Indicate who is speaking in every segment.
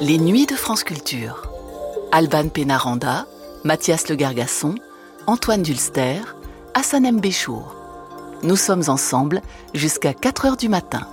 Speaker 1: Les Nuits de France Culture. Alban Pénaranda, Mathias Le Gargasson, Antoine Dulster, Hassan M. Béchour. Nous sommes ensemble jusqu'à 4h du matin.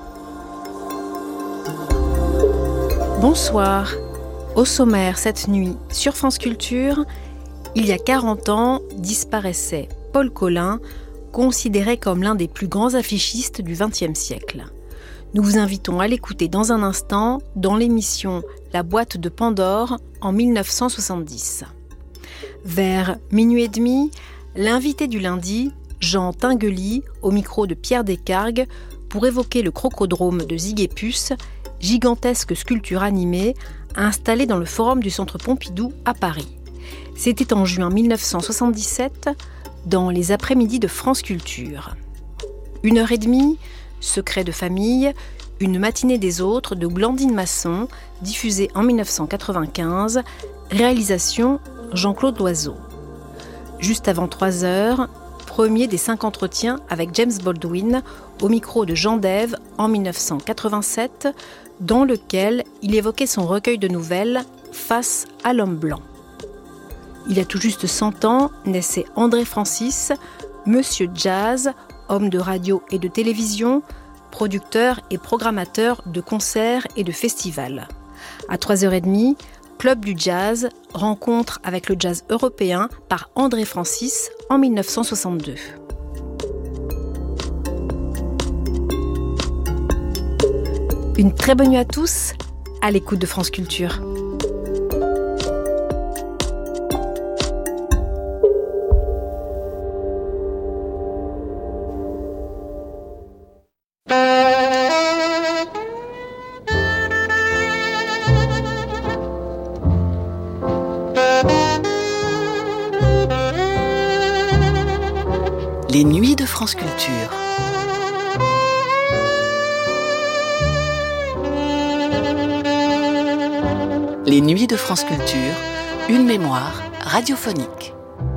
Speaker 2: Bonsoir. Au sommaire cette nuit sur France Culture, il y a 40 ans disparaissait Paul Colin, considéré comme l'un des plus grands affichistes du XXe siècle. Nous vous invitons à l'écouter dans un instant dans l'émission La boîte de Pandore en 1970. Vers minuit et demi, l'invité du lundi, Jean Tinguely, au micro de Pierre Descargues, pour évoquer le crocodrome de Ziguépus, gigantesque sculpture animée installée dans le forum du Centre Pompidou à Paris. C'était en juin 1977, dans les après-midi de France Culture. 1h30, Secret de famille, une matinée des autres de Blandine Masson, diffusée en 1995, réalisation Jean-Claude Loiseau. Juste avant 3h, premier des 5 entretiens avec James Baldwin, au micro de Jean Dève en 1987, dans lequel il évoquait son recueil de nouvelles « Face à l'homme blanc ». Il y a tout juste 100 ans, naissait André Francis, Monsieur Jazz, homme de radio et de télévision, producteur et programmateur de concerts et de festivals. À 3h30, Club du Jazz, rencontre avec le jazz européen par André Francis en 1962. Une très bonne nuit à tous, à l'écoute de France Culture.
Speaker 1: Les Nuits de France Culture. Les Nuits de France Culture, une mémoire radiophonique.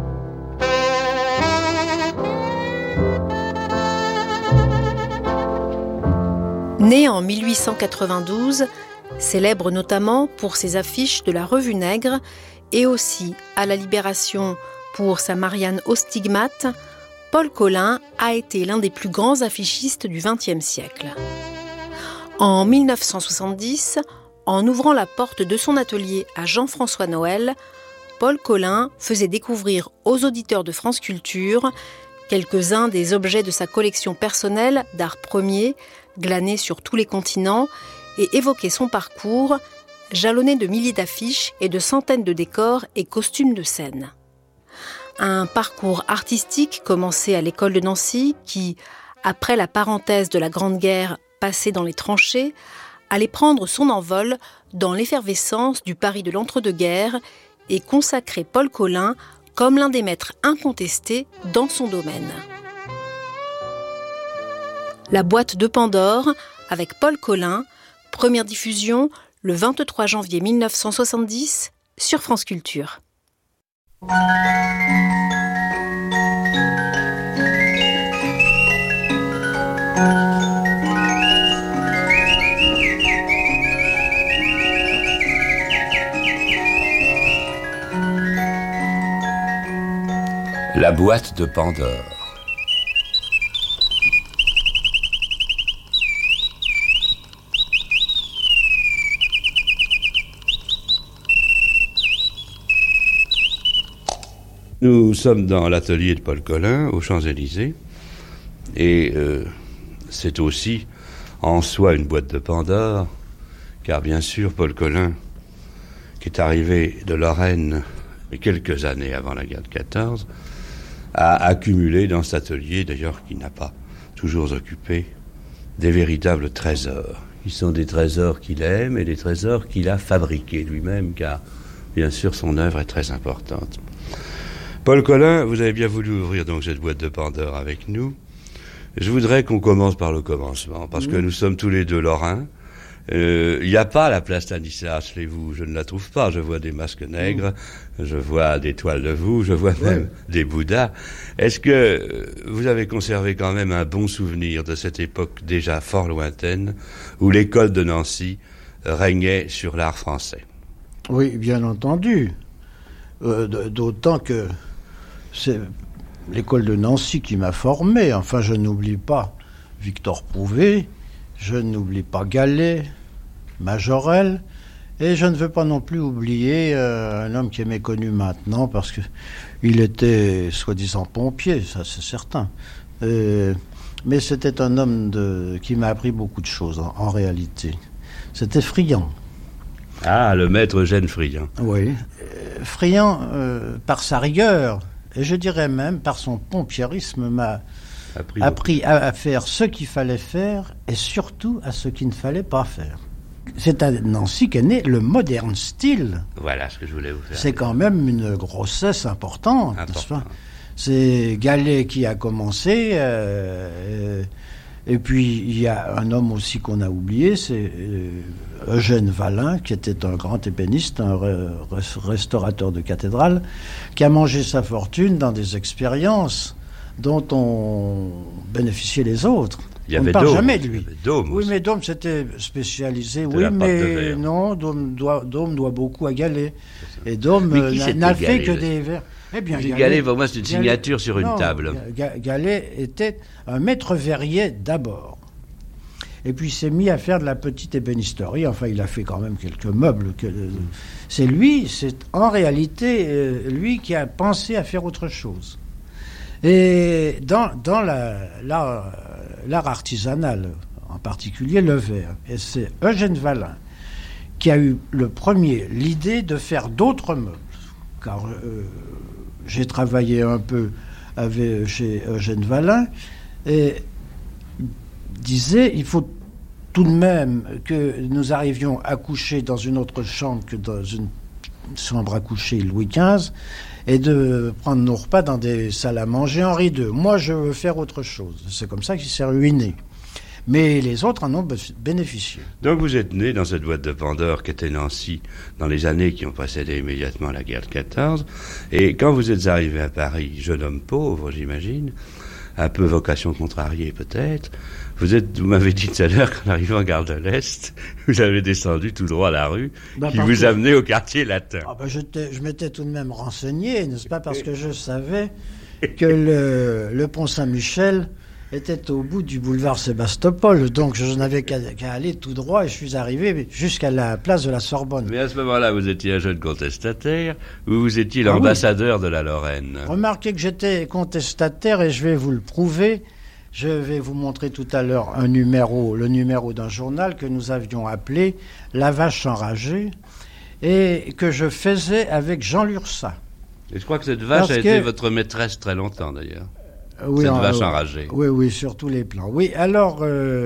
Speaker 2: Né en 1892, célèbre notamment pour ses affiches de la Revue Nègre et aussi à la Libération pour sa Marianne aux stigmates, Paul Colin a été l'un des plus grands affichistes du XXe siècle. En 1970, en ouvrant la porte de son atelier à Jean-François Noël, Paul Colin faisait découvrir aux auditeurs de France Culture quelques-uns des objets de sa collection personnelle d'art premier, glanés sur tous les continents, et évoquait son parcours, jalonné de milliers d'affiches et de centaines de décors et costumes de scène. Un parcours artistique commencé à l'école de Nancy qui, après la parenthèse de la Grande Guerre passée dans les tranchées, allait prendre son envol dans l'effervescence du Paris de l'entre-deux-guerres et consacrer Paul Colin comme l'un des maîtres incontestés dans son domaine. La boîte de Pandore avec Paul Colin, première diffusion le 23 janvier 1970 sur France Culture.
Speaker 3: La boîte de Pandore.
Speaker 4: Nous sommes dans l'atelier de Paul Colin, aux Champs-Élysées, et c'est aussi en soi une boîte de Pandore, car bien sûr, Paul Colin, qui est arrivé de Lorraine quelques années avant la guerre de 14, a accumulé dans cet atelier, d'ailleurs qui n'a pas toujours occupé, des véritables trésors. Ils sont des trésors qu'il aime et des trésors qu'il a fabriqués lui-même, car bien sûr son œuvre est très importante. Paul Colin, vous avez bien voulu ouvrir donc cette boîte de Pandore avec nous. Je voudrais qu'on commence par le commencement, parce que nous sommes tous les deux lorrains. Il n'y a pas la place Stanislas, je ne la trouve pas. Je vois des masques nègres, je vois des toiles de vous, je vois même des Bouddhas. Est-ce que vous avez conservé quand même un bon souvenir de cette époque déjà fort lointaine, où l'école de Nancy régnait sur l'art français.
Speaker 5: Oui, bien entendu. D'autant que c'est l'école de Nancy qui m'a formé. Enfin, je n'oublie pas Victor Prouvé, je n'oublie pas Gallet, Majorelle, et je ne veux pas non plus oublier un homme qui est méconnu maintenant parce qu'il était soi-disant pompier, ça c'est certain. Mais c'était un homme qui m'a appris beaucoup de choses en réalité. C'était Friant.
Speaker 4: Ah, le maître Eugène Friant.
Speaker 5: Oui. Friant, par sa rigueur, et je dirais même par son pompiérisme, m'a appris à faire ce qu'il fallait faire et surtout à ce qu'il ne fallait pas faire. C'est à Nancy qu'est né le moderne style.
Speaker 4: Voilà ce que je voulais vous faire.
Speaker 5: C'est quand même une grossesse importante, n'est-ce pas ? C'est Gallet qui a commencé, et puis il y a un homme aussi qu'on a oublié, c'est Eugène Vallin, qui était un grand ébéniste, un restaurateur de cathédrale, qui a mangé sa fortune dans des expériences dont ont bénéficié les autres. On ne parle jamais de lui. Oui, mais Dôme s'était spécialisé. Oui, mais non, Dôme doit beaucoup à Gallet. Et Dôme n'a fait que des vers. Eh bien,
Speaker 4: Gallet, pour moi, c'est une signature sur une table.
Speaker 5: Gallet était un maître verrier d'abord. Et puis il s'est mis à faire de la petite ébénisterie. Enfin, il a fait quand même quelques meubles. C'est en réalité lui qui a pensé à faire autre chose. Et dans l'art artisanal, en particulier le verre, et c'est Eugène Vallin qui a eu l'idée de faire d'autres meubles. Car j'ai travaillé un peu chez Eugène Vallin et disait il faut tout de même que nous arrivions à coucher dans une autre chambre que dans une chambre à coucher Louis XV et de prendre nos repas dans des salles à manger Henri II. Moi, je veux faire autre chose. C'est comme ça qu'il s'est ruiné. Mais les autres en ont bénéficié.
Speaker 4: Donc vous êtes né dans cette boîte de Pandore qu'était Nancy dans les années qui ont précédé immédiatement la guerre de 14. Et quand vous êtes arrivé à Paris, jeune homme pauvre, j'imagine, un peu vocation contrariée peut-être, vous m'avez dit tout à l'heure qu'en arrivant à Gare de l'Est, vous avez descendu tout droit la rue qui vous amenait au quartier latin.
Speaker 5: Je m'étais tout de même renseigné, n'est-ce pas, parce que je savais que le pont Saint-Michel était au bout du boulevard Sébastopol, donc je n'avais qu'à aller tout droit et je suis arrivé jusqu'à la place de la Sorbonne.
Speaker 4: Mais à ce moment-là, vous étiez un jeune contestataire ou vous étiez l'ambassadeur de la Lorraine?
Speaker 5: Remarquez que j'étais contestataire et je vais vous le prouver. Je vais vous montrer tout à l'heure le numéro d'un journal que nous avions appelé La Vache enragée et que je faisais avec Jean Lurçat.
Speaker 4: Et je crois que cette vache a été votre maîtresse très longtemps d'ailleurs.
Speaker 5: Oui,
Speaker 4: cette vache enragée.
Speaker 5: Oui, sur tous les plans. Oui, alors...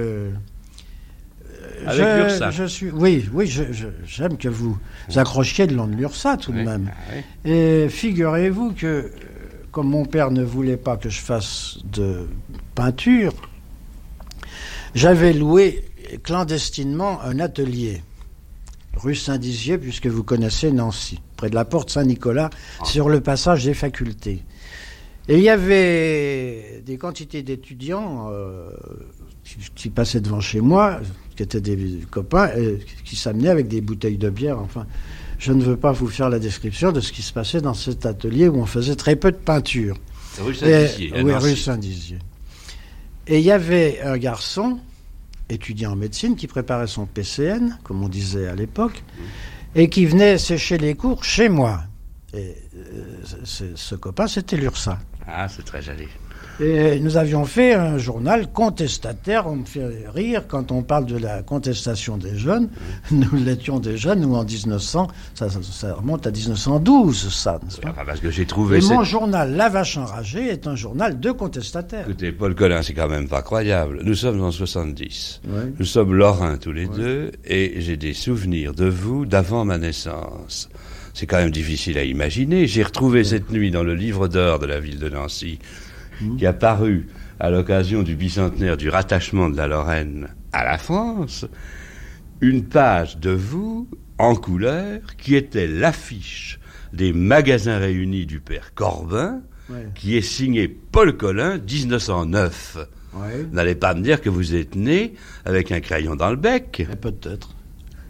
Speaker 4: avec Lurçat.
Speaker 5: J'aime que vous accrochiez de long de Lurçat tout de même. Oui. Et figurez-vous que, comme mon père ne voulait pas que je fasse de peinture, j'avais loué clandestinement un atelier, rue Saint-Dizier, puisque vous connaissez Nancy, près de la porte Saint-Nicolas, sur le passage des facultés. Et il y avait des quantités d'étudiants qui passaient devant chez moi, qui étaient des copains, et qui s'amenaient avec des bouteilles de bière. Enfin, je ne veux pas vous faire la description de ce qui se passait dans cet atelier où on faisait très peu de peinture.
Speaker 4: Rue Saint-Dizier.
Speaker 5: Oui, rue Saint-Dizier. Et il y avait un garçon, étudiant en médecine, qui préparait son PCN, comme on disait à l'époque, et qui venait sécher les cours chez moi. Et ce copain, c'était Lurçat.
Speaker 4: Ah, c'est très joli.
Speaker 5: Et nous avions fait un journal contestataire. On me fait rire quand on parle de la contestation des jeunes. Nous l'étions déjà, nous, en 1900. Ça remonte à 1912, ça, n'est-ce pas ?
Speaker 4: Parce que j'ai trouvé...
Speaker 5: mon journal, La Vache enragée, est un journal de contestataires.
Speaker 4: Écoutez, Paul Colin, c'est quand même pas croyable. Nous sommes en 70.
Speaker 5: Ouais.
Speaker 4: Nous sommes lorrains tous les deux. Et j'ai des souvenirs de vous d'avant ma naissance. C'est quand même difficile à imaginer. J'ai retrouvé cette nuit dans le livre d'or de la ville de Nancy, qui a paru à l'occasion du bicentenaire du rattachement de la Lorraine à la France, une page de vous, en couleur, qui était l'affiche des magasins réunis du père Corbin, qui est signé Paul Colin, 1909. Ouais. Vous n'allez pas me dire que vous êtes né avec un crayon dans le bec.
Speaker 5: Peut-être.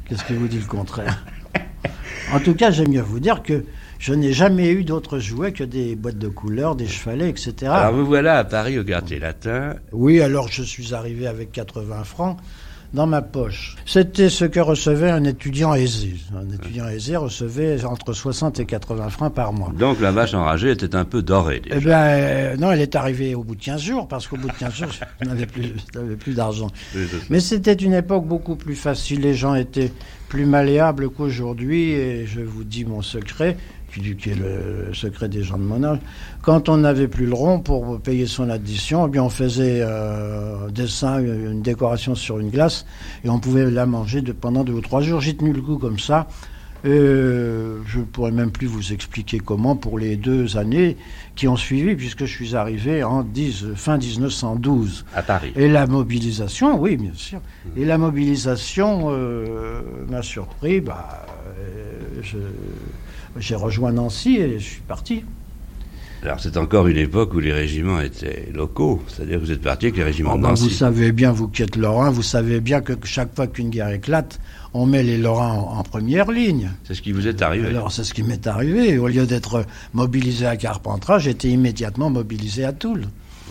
Speaker 5: Qu'est-ce qui vous dit le contraire? En tout cas, j'aime mieux vous dire que je n'ai jamais eu d'autres jouets que des boîtes de couleurs, des chevalets, etc.
Speaker 4: Alors vous voilà à Paris, au Quartier Latin.
Speaker 5: Oui, alors je suis arrivé avec 80 francs dans ma poche. C'était ce que recevait un étudiant aisé. Un étudiant aisé recevait entre 60 et 80 francs par mois.
Speaker 4: Donc la vache enragée était un peu dorée déjà.
Speaker 5: Eh bien, non, elle est arrivée au bout de 15 jours, parce qu'au bout de 15 jours, je n'avais plus d'argent. Mais c'était une époque beaucoup plus facile. Les gens étaient plus malléables qu'aujourd'hui, et je vous dis mon secret, qui est le secret des gens de mon âge. Quand on n'avait plus le rond pour payer son addition, eh bien on faisait un dessin, une décoration sur une glace, et on pouvait la manger pendant 2 ou 3 jours. J'ai tenu le coup comme ça. Je ne pourrais même plus vous expliquer comment pour les 2 années qui ont suivi, puisque je suis arrivé en fin 1912.
Speaker 4: À Paris.
Speaker 5: Et la mobilisation, oui, bien sûr. Et la mobilisation m'a surpris. J'ai rejoint Nancy et je suis parti.
Speaker 4: Alors c'est encore une époque où les régiments étaient locaux, c'est-à-dire que vous êtes parti avec les régiments de Nancy.
Speaker 5: Vous savez bien, vous qui êtes Lorrain, vous savez bien que chaque fois qu'une guerre éclate, on met les Lorrains en première ligne.
Speaker 4: C'est ce qui vous est arrivé.
Speaker 5: Alors c'est ce qui m'est arrivé. Au lieu d'être mobilisé à Carpentras, j'étais immédiatement mobilisé à Toul.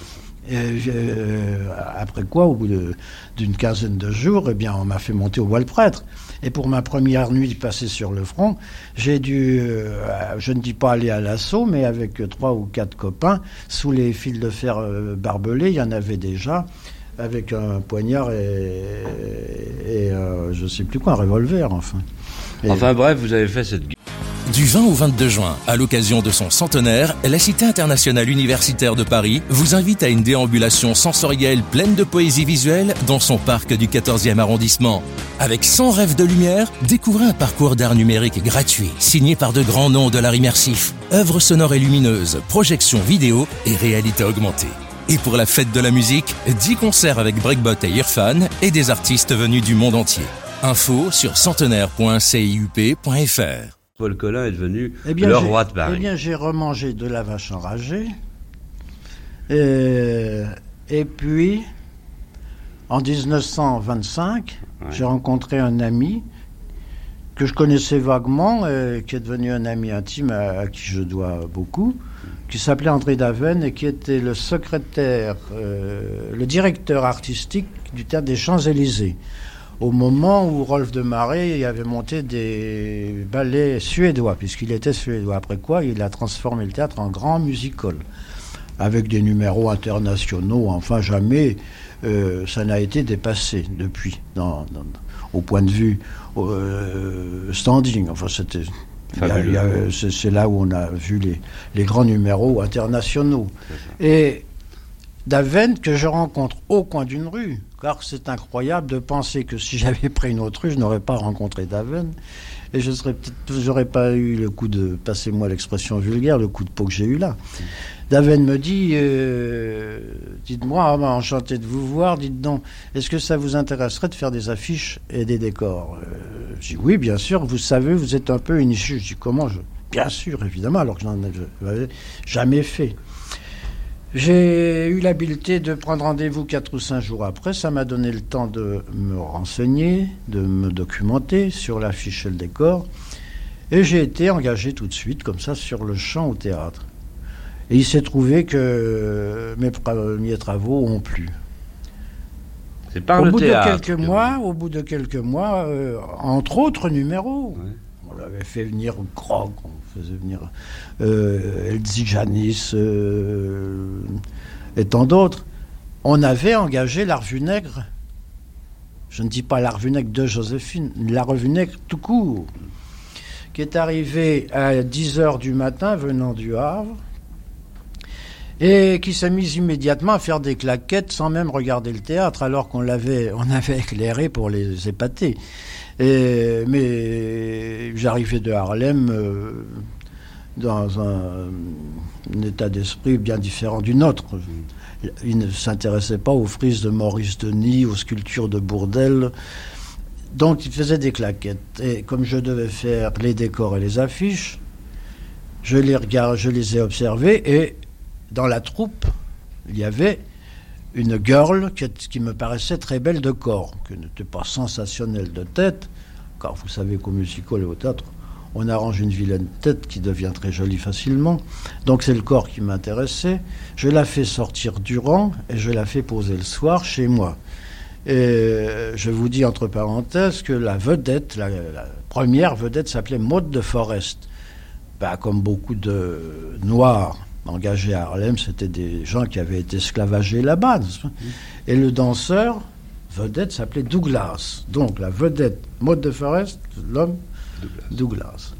Speaker 5: Après quoi, au bout d'une quinzaine de jours, eh bien, on m'a fait monter au voile-prêtre. Et pour ma première nuit passée sur le front, j'ai dû, je ne dis pas aller à l'assaut, mais avec 3 ou 4 copains, sous les fils de fer barbelés, il y en avait déjà, avec un poignard et je ne sais plus quoi, un revolver, enfin.
Speaker 4: Enfin bref, vous avez fait cette guerre.
Speaker 6: Du 20 au 22 juin, à l'occasion de son centenaire, la Cité internationale universitaire de Paris vous invite à une déambulation sensorielle pleine de poésie visuelle dans son parc du 14e arrondissement. Avec 100 rêves de lumière, découvrez un parcours d'art numérique gratuit, signé par de grands noms de l'art immersif. Œuvres sonores et lumineuses, projections vidéo et réalité augmentée. Et pour la fête de la musique, 10 concerts avec Breakbot et Irfan et des artistes venus du monde entier. Info sur centenaire.ciup.fr.
Speaker 4: Paul Colin est devenu le roi de Paris.
Speaker 5: Eh bien, j'ai remangé de la vache enragée. Et puis, en 1925, j'ai rencontré un ami que je connaissais vaguement, qui est devenu un ami intime à qui je dois beaucoup, qui s'appelait André Daven et qui était le secrétaire, le directeur artistique du Théâtre des Champs-Élysées. Au moment où Rolf de Marais avait monté des ballets suédois, puisqu'il était suédois. Après quoi, il a transformé le théâtre en grand music-hall, avec des numéros internationaux. Enfin, jamais ça n'a été dépassé depuis, au point de vue standing. Enfin, c'était... c'est là où on a vu les grands numéros internationaux. Et Daven, que je rencontre au coin d'une rue, car c'est incroyable de penser que si j'avais pris une autre rue, je n'aurais pas rencontré Daven, et j'aurais pas eu le coup de, passez-moi l'expression vulgaire, le coup de peau que j'ai eu là. Daven me dit, dites-moi, enchanté de vous voir, dites donc, est-ce que ça vous intéresserait de faire des affiches et des décors? Je dis oui, bien sûr, vous savez, vous êtes un peu une issue. Je dis comment? Bien sûr, évidemment, alors que je n'en avais jamais fait. J'ai eu l'habileté de prendre rendez-vous 4 ou 5 jours après. Ça m'a donné le temps de me renseigner, de me documenter sur l'affiche et le décor. Et j'ai été engagé tout de suite, comme ça, sur le champ au théâtre. Et il s'est trouvé que mes premiers travaux ont plu.
Speaker 4: C'est par le théâtre.
Speaker 5: Au bout de quelques mois, entre autres numéros, on avait fait venir Grog, on faisait venir Elsie Janis et tant d'autres. On avait engagé la Revue Nègre. Je ne dis pas la Revue Nègre de Joséphine, la Revue Nègre tout court, qui est arrivée à 10h du matin venant du Havre et qui s'est mise immédiatement à faire des claquettes sans même regarder le théâtre, alors on avait éclairé pour les épater. Mais j'arrivais de Harlem dans un état d'esprit bien différent du nôtre. Il ne s'intéressait pas aux frises de Maurice Denis, aux sculptures de Bourdelle. Donc il faisait des claquettes. Et comme je devais faire les décors et les affiches, je les ai observés, et dans la troupe, il y avait une girl qui me paraissait très belle de corps, qui n'était pas sensationnelle de tête, car vous savez qu'au musical et au théâtre, on arrange une vilaine tête qui devient très jolie facilement. Donc c'est le corps qui m'intéressait. Je la fais sortir du rang et je la fais poser le soir chez moi. Et je vous dis entre parenthèses que la vedette, la première vedette s'appelait Maud de Forest. Comme beaucoup de Noirs engagés à Harlem, c'était des gens qui avaient été esclavagés là-bas. Et le danseur vedette s'appelait Douglas. Donc la vedette Maud de Forest, l'homme Douglas.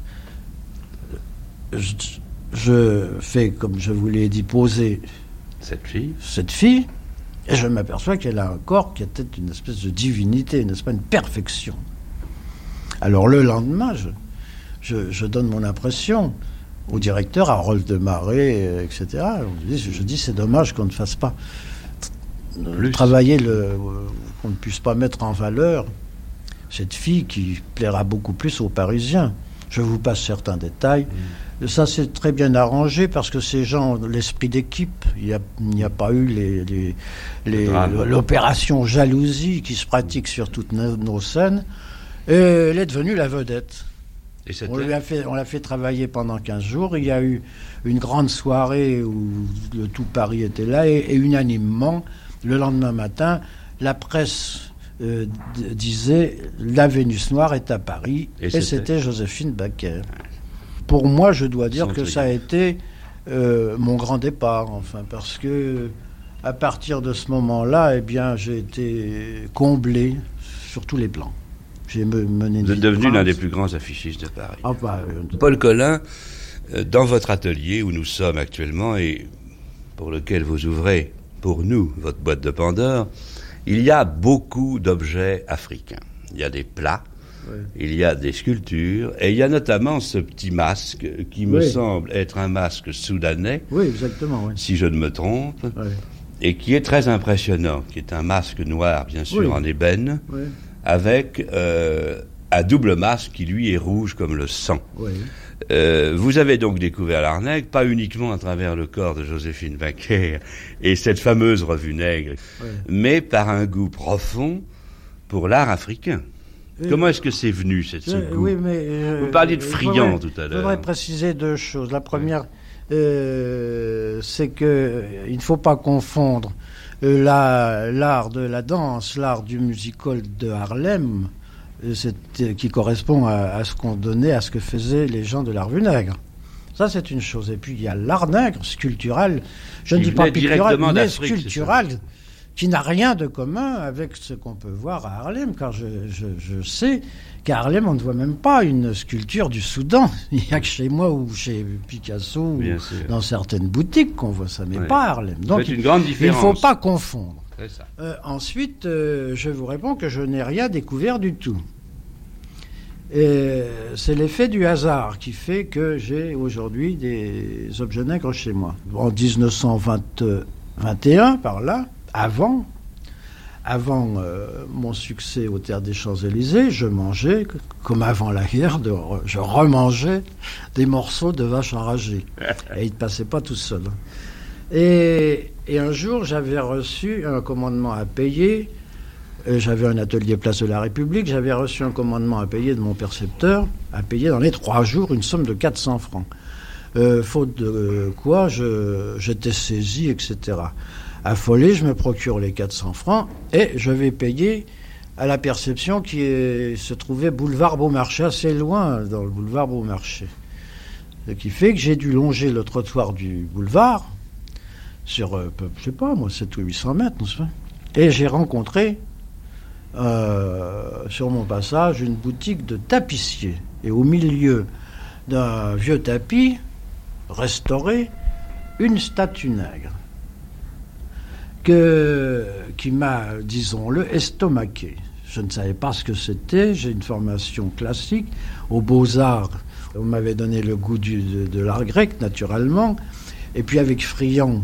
Speaker 5: Je fais, comme je vous l'ai dit, poser cette fille, et je m'aperçois qu'elle a un corps qui était une espèce de divinité, n'est-ce pas, une perfection. Alors le lendemain, je donne mon impression au directeur, Harold de Marais, etc. Je dis, c'est dommage qu'on ne fasse pas travailler, qu'on ne puisse pas mettre en valeur cette fille qui plaira beaucoup plus aux Parisiens. Je vous passe certains détails. Ça, c'est très bien arrangé parce que ces gens, l'esprit d'équipe, il n'y a pas eu l'opération jalousie qui se pratique sur toutes nos scènes. Et elle est devenue la vedette. Et on l'a fait travailler pendant 15 jours. Il y a eu une grande soirée où tout Paris était là et unanimement, le lendemain matin, la presse disait « La Vénus Noire est à Paris » et c'était Joséphine Baker. Pour moi, je dois dire que ça a été mon grand départ, enfin, parce que à partir de ce moment-là, eh bien, j'ai été comblé sur tous les plans. J'ai mené.
Speaker 4: Vous êtes devenu l'un des plus grands affichistes de Paris. Paul Colin, dans votre atelier où nous sommes actuellement et pour lequel vous ouvrez pour nous votre boîte de Pandore, il y a beaucoup d'objets africains. Il y a des plats, il y a des sculptures, et il y a notamment ce petit masque qui me semble être un masque soudanais,
Speaker 5: exactement,
Speaker 4: si je ne me trompe, et qui est très impressionnant, qui est un masque noir, bien sûr, en ébène, avec un double masque qui, lui, est rouge comme le sang. Vous avez donc découvert l'art nègre, pas uniquement à travers le corps de Joséphine Baker et cette fameuse revue nègre, mais par un goût profond pour l'art africain. Comment est-ce que c'est venu, ce goût? Vous parliez de friand tout à l'heure.
Speaker 5: Je voudrais préciser deux choses. La première, c'est qu'il ne faut pas confondre l'art de la danse, l'art du musical de Harlem, qui correspond à ce qu'on donnait, à ce que faisaient les gens de la revue nègre. Ça, c'est une chose. Et puis, il y a l'art nègre, sculptural. Je ne dis pas pictural, mais sculptural, qui n'a rien de commun avec ce qu'on peut voir à Harlem, car je sais qu'à Harlem, on ne voit même pas une sculpture du Soudan. Il n'y a que chez moi ou chez Picasso, ou dans certaines boutiques qu'on voit ça, mais pas à Harlem. Donc,
Speaker 4: c'est une grande différence.
Speaker 5: Il ne faut pas confondre.
Speaker 4: Ça.
Speaker 5: Ensuite, je vous réponds que je n'ai rien découvert du tout. Et c'est l'effet du hasard qui fait que j'ai aujourd'hui des objets nègres chez moi. En 1921, par là, avant mon succès au Théâtre des Champs-Élysées, je mangeais, comme avant la guerre, je remangeais des morceaux de vache enragée. Et ils ne passaient pas tout seuls. Et un jour, j'avais reçu un commandement à payer. J'avais un atelier Place de la République. J'avais reçu un commandement à payer de mon percepteur, à payer dans les 3 jours une somme de 400 francs. Faute de quoi, j'étais saisi, etc. Affolé, je me procure les 400 francs et je vais payer à la perception qui se trouvait boulevard Beaumarchais, assez loin dans le boulevard Beaumarchais. Ce qui fait que j'ai dû longer le trottoir du boulevard sur, je sais pas, moi, 700 ou 800 mètres, n'est-ce pas ? Et j'ai rencontré, sur mon passage, une boutique de tapissier. Et au milieu d'un vieux tapis, restauré, une statue nègre, qui m'a, disons-le, estomaqué. Je ne savais pas ce que c'était, j'ai une formation classique, aux Beaux-Arts, on m'avait donné le goût de l'art grec, naturellement, et puis avec Friand,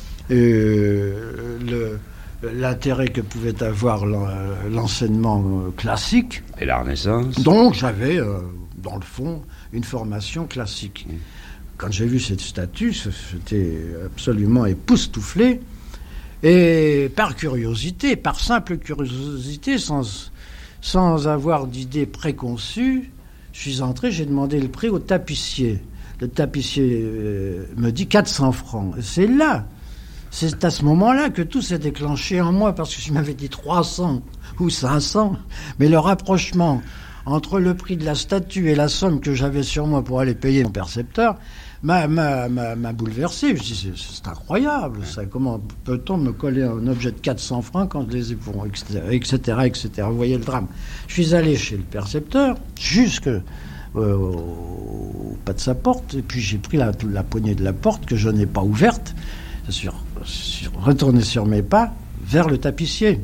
Speaker 5: l'intérêt que pouvait avoir l'enseignement classique.
Speaker 4: Et la Renaissance.
Speaker 5: Donc j'avais, dans le fond, une formation classique. Quand j'ai vu cette statue, j'étais absolument époustouflé. Et par curiosité, par simple curiosité, sans sans avoir d'idée préconçue, je suis entré, j'ai demandé le prix au tapissier. Le tapissier me dit 400 francs. C'est à ce moment-là que tout s'est déclenché en moi, parce que je m'avais dit 300 ou 500, mais le rapprochement entre le prix de la statue et la somme que j'avais sur moi pour aller payer mon percepteur m'a bouleversé. Je dis, c'est incroyable, ça. Comment peut-on me coller un objet de 400 francs quand je les ai pour, etc. Vous voyez le drame. Je suis allé chez le percepteur, jusque au pas de sa porte, et puis j'ai pris la poignée de la porte que je n'ai pas ouverte, retourné sur mes pas vers le tapissier.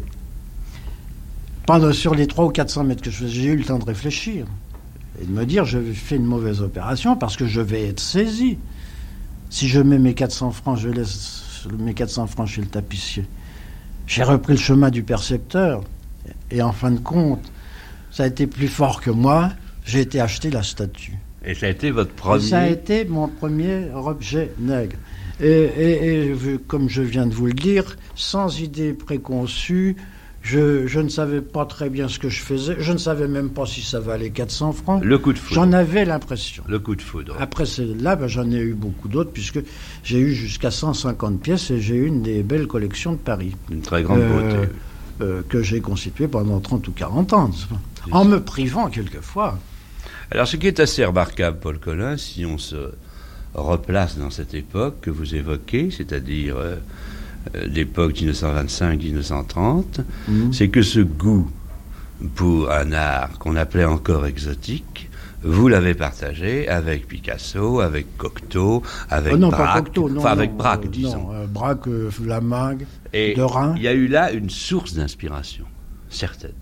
Speaker 5: Sur les 300 ou 400 mètres que je faisais, j'ai eu le temps de réfléchir et de me dire, je fais une mauvaise opération parce que je vais être saisi. Si je mets mes 400 francs, je laisse mes 400 francs chez le tapissier. J'ai repris le chemin du percepteur et en fin de compte, ça a été plus fort que moi. J'ai été acheter la statue.
Speaker 4: Et ça a été votre premier...
Speaker 5: Ça a été mon premier objet nègre. Et comme je viens de vous le dire, sans idée préconçue, je ne savais pas très bien ce que je faisais. Je ne savais même pas si ça valait 400 francs.
Speaker 4: Le coup de foudre.
Speaker 5: J'en avais l'impression.
Speaker 4: Le coup de foudre.
Speaker 5: Après celle-là, j'en ai eu beaucoup d'autres, puisque j'ai eu jusqu'à 150 pièces et j'ai eu une des belles collections de Paris.
Speaker 4: Une très grande beauté.
Speaker 5: Que j'ai constituée pendant 30 ou 40 ans. En me privant quelquefois.
Speaker 4: Alors, ce qui est assez remarquable, Paul Colin, si on se replace dans cette époque que vous évoquez, c'est-à-dire l'époque 1925-1930, c'est que ce goût pour un art qu'on appelait encore exotique, vous l'avez partagé avec Picasso, avec Cocteau, avec Braque, avec Braque, disons.
Speaker 5: Braque, Flamingue,
Speaker 4: et
Speaker 5: Derain.
Speaker 4: Il y a eu là une source d'inspiration, certaine.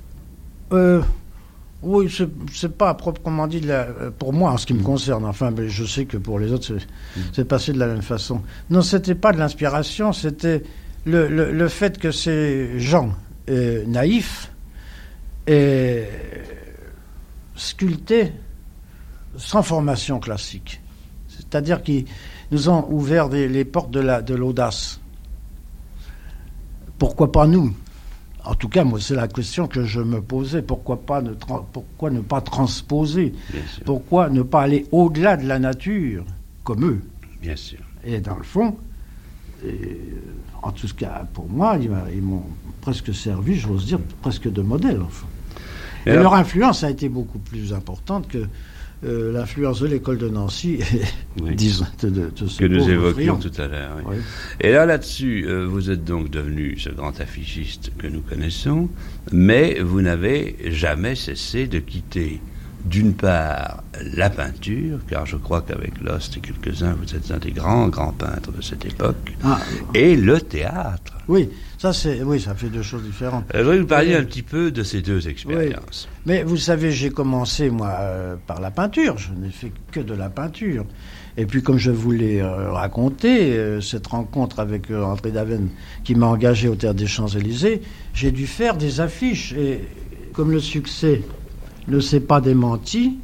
Speaker 5: Oui, c'est pas proprement dit pour moi en ce qui me concerne. Enfin, mais je sais que pour les autres, c'est passé de la même façon. Non, c'était pas de l'inspiration, c'était le fait que ces gens naïfs et sculptés sans formation classique. C'est-à-dire qu'ils nous ont ouvert les portes de l'audace. Pourquoi pas nous ? En tout cas, moi, c'est la question que je me posais. Pourquoi ne pas transposer ? Pourquoi ne pas aller au-delà de la nature, comme eux ?
Speaker 4: Bien sûr.
Speaker 5: Et dans le fond, en tout cas, pour moi, ils m'ont presque servi, j'ose dire, presque de modèle, enfin. Et leur influence a été beaucoup plus importante que l'influence de l'école de Nancy, disons, de ce
Speaker 4: que nous évoquions
Speaker 5: friand.
Speaker 4: tout à l'heure. Oui.
Speaker 5: Oui.
Speaker 4: Et là-dessus, vous êtes donc devenu ce grand affichiste que nous connaissons, mais vous n'avez jamais cessé de quitter, d'une part, la peinture, car je crois qu'avec Lost et quelques-uns, vous êtes un des grands peintres de cette époque, et le théâtre.
Speaker 5: Oui, ça fait deux choses différentes.
Speaker 4: Je voudrais vous parler un petit peu de ces deux expériences.
Speaker 5: Oui. Mais vous savez, j'ai commencé, moi, par la peinture. Je n'ai fait que de la peinture. Et puis, comme je vous l'ai raconté, cette rencontre avec André Daven, qui m'a engagé au Théâtre des Champs-Élysées, j'ai dû faire des affiches. Et comme le succès ne s'est pas démenti,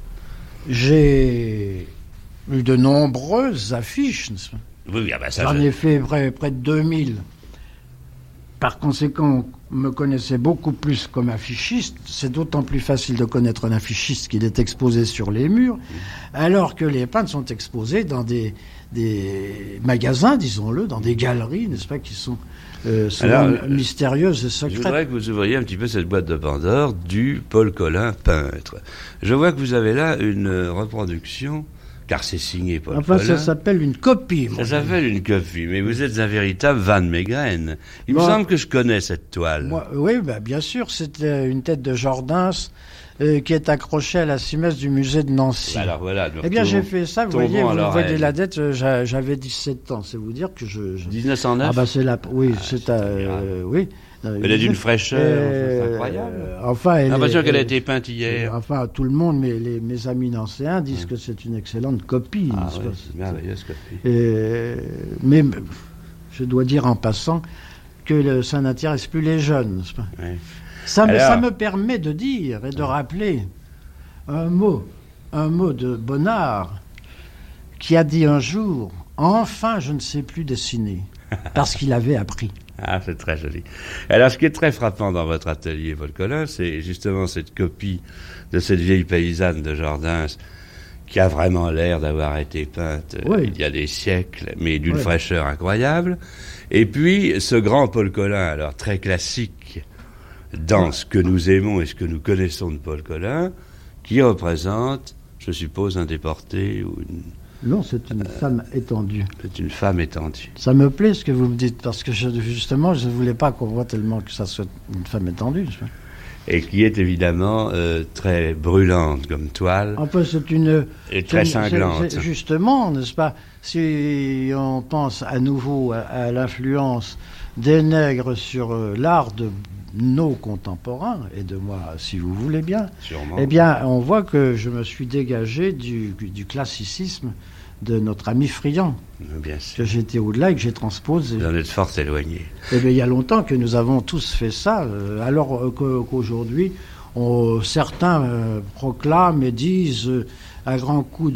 Speaker 5: j'ai eu de nombreuses affiches.
Speaker 4: Oui,
Speaker 5: j'en ai fait près de 2000. Par conséquent, on me connaissait beaucoup plus comme affichiste. C'est d'autant plus facile de connaître un affichiste qu'il est exposé sur les murs, alors que les peintres sont exposés dans des magasins, disons-le, dans des galeries, n'est-ce pas, qui sont souvent mystérieuses et secrètes.
Speaker 4: Je voudrais que vous ouvriez un petit peu cette boîte de Pandore du Paul Colin peintre. Je vois que vous avez là une reproduction, car c'est signé Paul Colin.
Speaker 5: Ça s'appelle une copie.
Speaker 4: Ça s'appelle une copie, mais vous êtes un véritable Van Meegeren. Il me semble que je connais cette toile.
Speaker 5: Oui, bien sûr, c'est une tête de Jordaens qui est accrochée à la cimesse du musée de Nancy.
Speaker 4: Alors voilà.
Speaker 5: Eh bien, j'ai fait ça, vous voyez la dette, j'avais 17 ans, c'est vous dire que je...
Speaker 4: 1909
Speaker 5: oui.
Speaker 4: Elle est d'une fraîcheur, c'est incroyable.
Speaker 5: J'ai
Speaker 4: l'impression qu'elle a été peinte hier.
Speaker 5: Tout le monde, mes amis nancéens disent que c'est une excellente copie.
Speaker 4: C'est une merveilleuse copie.
Speaker 5: Mais je dois dire en passant que ça n'intéresse plus les jeunes, n'est-ce pas ? Oui. Ça me permet de dire et de rappeler un mot de Bonnard qui a dit un jour « Enfin, je ne sais plus dessiner », parce qu'il avait appris.
Speaker 4: Ah, c'est très joli. Alors, ce qui est très frappant dans votre atelier, Paul Colin, c'est justement cette copie de cette vieille paysanne de Jordaens qui a vraiment l'air d'avoir été peinte il y a des siècles, mais d'une fraîcheur incroyable. Et puis, ce grand Paul Colin, alors très classique dans ce que nous aimons et ce que nous connaissons de Paul Colin, qui représente, je suppose, un déporté ou une...
Speaker 5: Non, c'est une femme étendue.
Speaker 4: C'est une femme étendue.
Speaker 5: Ça me plaît ce que vous me dites, parce que justement, je ne voulais pas qu'on voit tellement que ça soit une femme étendue.
Speaker 4: Et qui est évidemment très brûlante comme toile.
Speaker 5: Enfin, c'est une...
Speaker 4: Et très cinglante.
Speaker 5: C'est justement, n'est-ce pas, si on pense à nouveau à l'influence des nègres sur l'art de nos contemporains, et de moi, si vous voulez bien,
Speaker 4: sûrement.
Speaker 5: Eh bien, on voit que je me suis dégagé du classicisme de notre ami Friant.
Speaker 4: Bien sûr.
Speaker 5: Que j'étais au-delà et que j'ai transposé.
Speaker 4: Vous en êtes fort éloigné.
Speaker 5: Eh bien, il y a longtemps que nous avons tous fait ça, alors qu'aujourd'hui, certains proclament et disent, à grands coups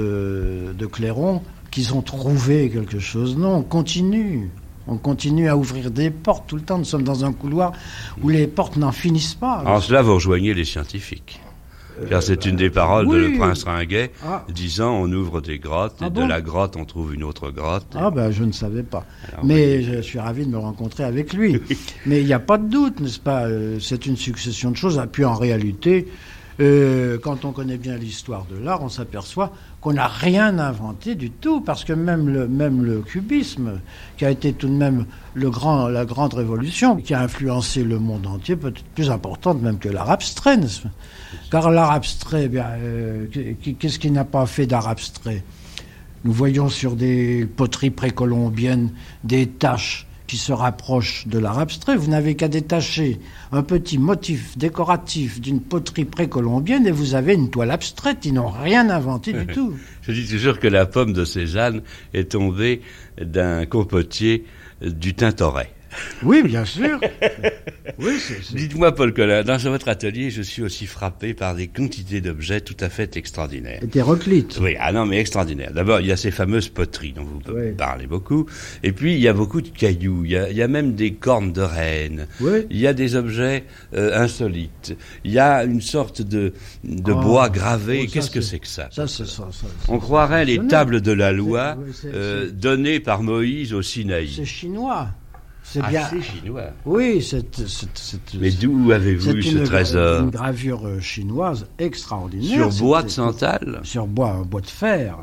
Speaker 5: de clairon, qu'ils ont trouvé quelque chose. Non, on continue. On continue à ouvrir des portes tout le temps. Nous sommes dans un couloir où les portes n'en finissent pas.
Speaker 4: En cela, vous rejoignez les scientifiques. Car c'est une des paroles de Le Prince Ringuet, disant on ouvre des grottes, et de la grotte on trouve une autre grotte.
Speaker 5: Ah ben je ne savais pas. Alors, mais je suis ravi de me rencontrer avec lui. Mais il n'y a pas de doute, n'est-ce pas, c'est une succession de choses. Et puis en réalité, quand on connaît bien l'histoire de l'art, on s'aperçoit qu'on n'a rien inventé du tout, parce que même le cubisme, qui a été tout de même la grande révolution, qui a influencé le monde entier, peut-être plus importante même que l'art abstrait, n'est-ce pas ? Car l'art abstrait, qu'est-ce qui n'a pas fait d'art abstrait ? Nous voyons sur des poteries précolombiennes des taches qui se rapprochent de l'art abstrait. Vous n'avez qu'à détacher un petit motif décoratif d'une poterie précolombienne et vous avez une toile abstraite. Ils n'ont rien inventé du tout.
Speaker 4: Je dis toujours que la pomme de Cézanne est tombée d'un compotier du Tintoret.
Speaker 5: Oui, bien sûr. Oui,
Speaker 4: Dites-moi, Paul Colin, dans votre atelier, je suis aussi frappé par des quantités d'objets tout à fait extraordinaires.
Speaker 5: Hétéroclites.
Speaker 4: Oui, mais extraordinaires. D'abord, il y a ces fameuses poteries dont vous parlez beaucoup. Et puis, il y a beaucoup de cailloux. Il y a même des cornes de reine.
Speaker 5: Oui.
Speaker 4: Il y a des objets insolites. Il y a une sorte de bois gravé. Qu'est-ce que c'est que ça? On croirait les tables de la loi données par Moïse au Sinaï.
Speaker 5: C'est chinois.
Speaker 4: C'est chinois.
Speaker 5: Oui,
Speaker 4: mais d'où avez-vous eu ce trésor?
Speaker 5: Une gravure chinoise
Speaker 4: Sur
Speaker 5: extraordinaire.
Speaker 4: bois de santal?
Speaker 5: Sur un bois de fer.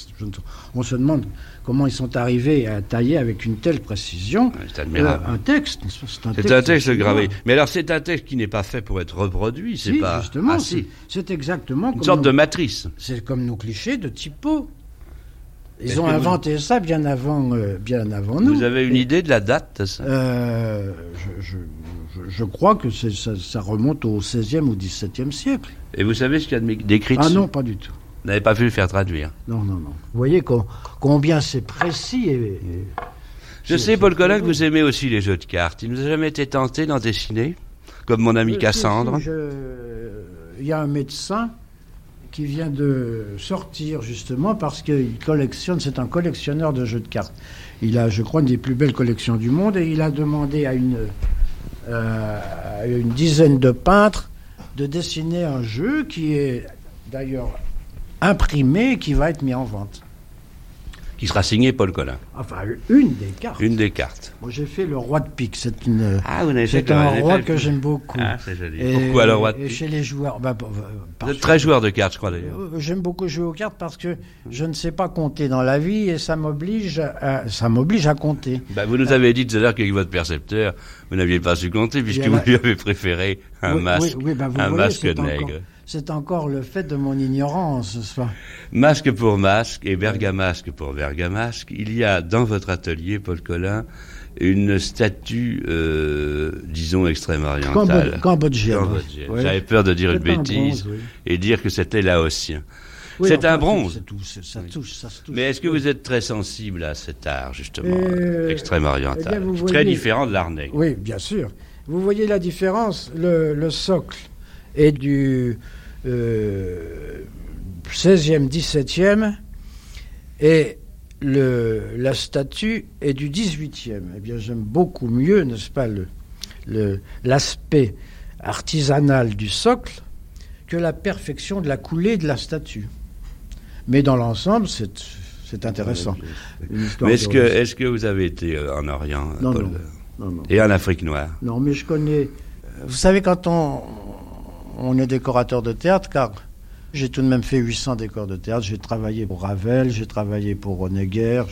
Speaker 5: On se demande comment ils sont arrivés à tailler avec une telle précision
Speaker 4: c'est admirable.
Speaker 5: Un texte.
Speaker 4: C'est un texte gravé. Mais alors c'est un texte qui n'est pas fait pour être reproduit. C'est pas.
Speaker 5: Justement, c'est exactement
Speaker 4: une sorte de matrice.
Speaker 5: C'est comme nos clichés de typo. Ils ont inventé ça bien avant nous.
Speaker 4: Vous avez une idée de la date de ça?
Speaker 5: Je crois que ça remonte au XVIe ou XVIIe siècle.
Speaker 4: Et vous savez ce qu'il y a d'écrit dessus?
Speaker 5: Ah non, pas du tout.
Speaker 4: Vous n'avez pas pu le faire traduire?
Speaker 5: Non. Vous voyez combien c'est précis.
Speaker 4: Je sais, Paul Colin, que vous aimez aussi les jeux de cartes. Il ne vous a jamais été tenté d'en dessiner? Comme mon ami Cassandre?
Speaker 5: Il y a un médecin qui vient de sortir justement parce qu'il collectionne, c'est un collectionneur de jeux de cartes. Il a, je crois, une des plus belles collections du monde et il a demandé à une dizaine de peintres de dessiner un jeu qui est d'ailleurs imprimé et qui va être mis en vente.
Speaker 4: Qui sera signé Paul Colin.
Speaker 5: Enfin, une des cartes.
Speaker 4: Une des cartes.
Speaker 5: Moi, j'ai fait le roi de pique. C'est
Speaker 4: un
Speaker 5: roi que j'aime beaucoup.
Speaker 4: Ah, c'est joli. Pourquoi le roi de pique?
Speaker 5: Et chez les joueurs...
Speaker 4: Vous êtes très joueur de cartes, je crois, d'ailleurs.
Speaker 5: J'aime beaucoup jouer aux cartes parce que je ne sais pas compter dans la vie et ça m'oblige à compter.
Speaker 4: Vous nous avez dit tout à l'heure qu'avec votre percepteur, vous n'aviez pas su compter puisque vous lui avez préféré un masque nègre.
Speaker 5: C'est encore le fait de mon ignorance.
Speaker 4: Masque pour masque et bergamasque pour bergamasque, il y a dans votre atelier, Paul Colin, une statue, disons, extrême-orientale.
Speaker 5: Cambodgienne.
Speaker 4: Ouais. J'avais peur de dire une bêtise et dire que c'était laotien.
Speaker 5: Oui,
Speaker 4: c'est un bronze.
Speaker 5: Ça touche.
Speaker 4: Mais est-ce que vous êtes très sensible à cet art, justement, extrême-oriental, très différent de l'art nègre?
Speaker 5: Oui, bien sûr. Vous voyez la différence, le socle est du 16e, 17e, et la statue est du 18e. Eh bien, j'aime beaucoup mieux, n'est-ce pas, l'aspect artisanal du socle que la perfection de la coulée de la statue. Mais dans l'ensemble, c'est intéressant.
Speaker 4: Mais est-ce que vous avez été en Orient,
Speaker 5: non,
Speaker 4: Paul?
Speaker 5: Non.
Speaker 4: Et en Afrique noire?
Speaker 5: Non, mais je connais... Vous savez, quand on est décorateur de théâtre, car j'ai tout de même fait 800 décors de théâtre, j'ai travaillé pour Ravel, j'ai travaillé pour Honegger,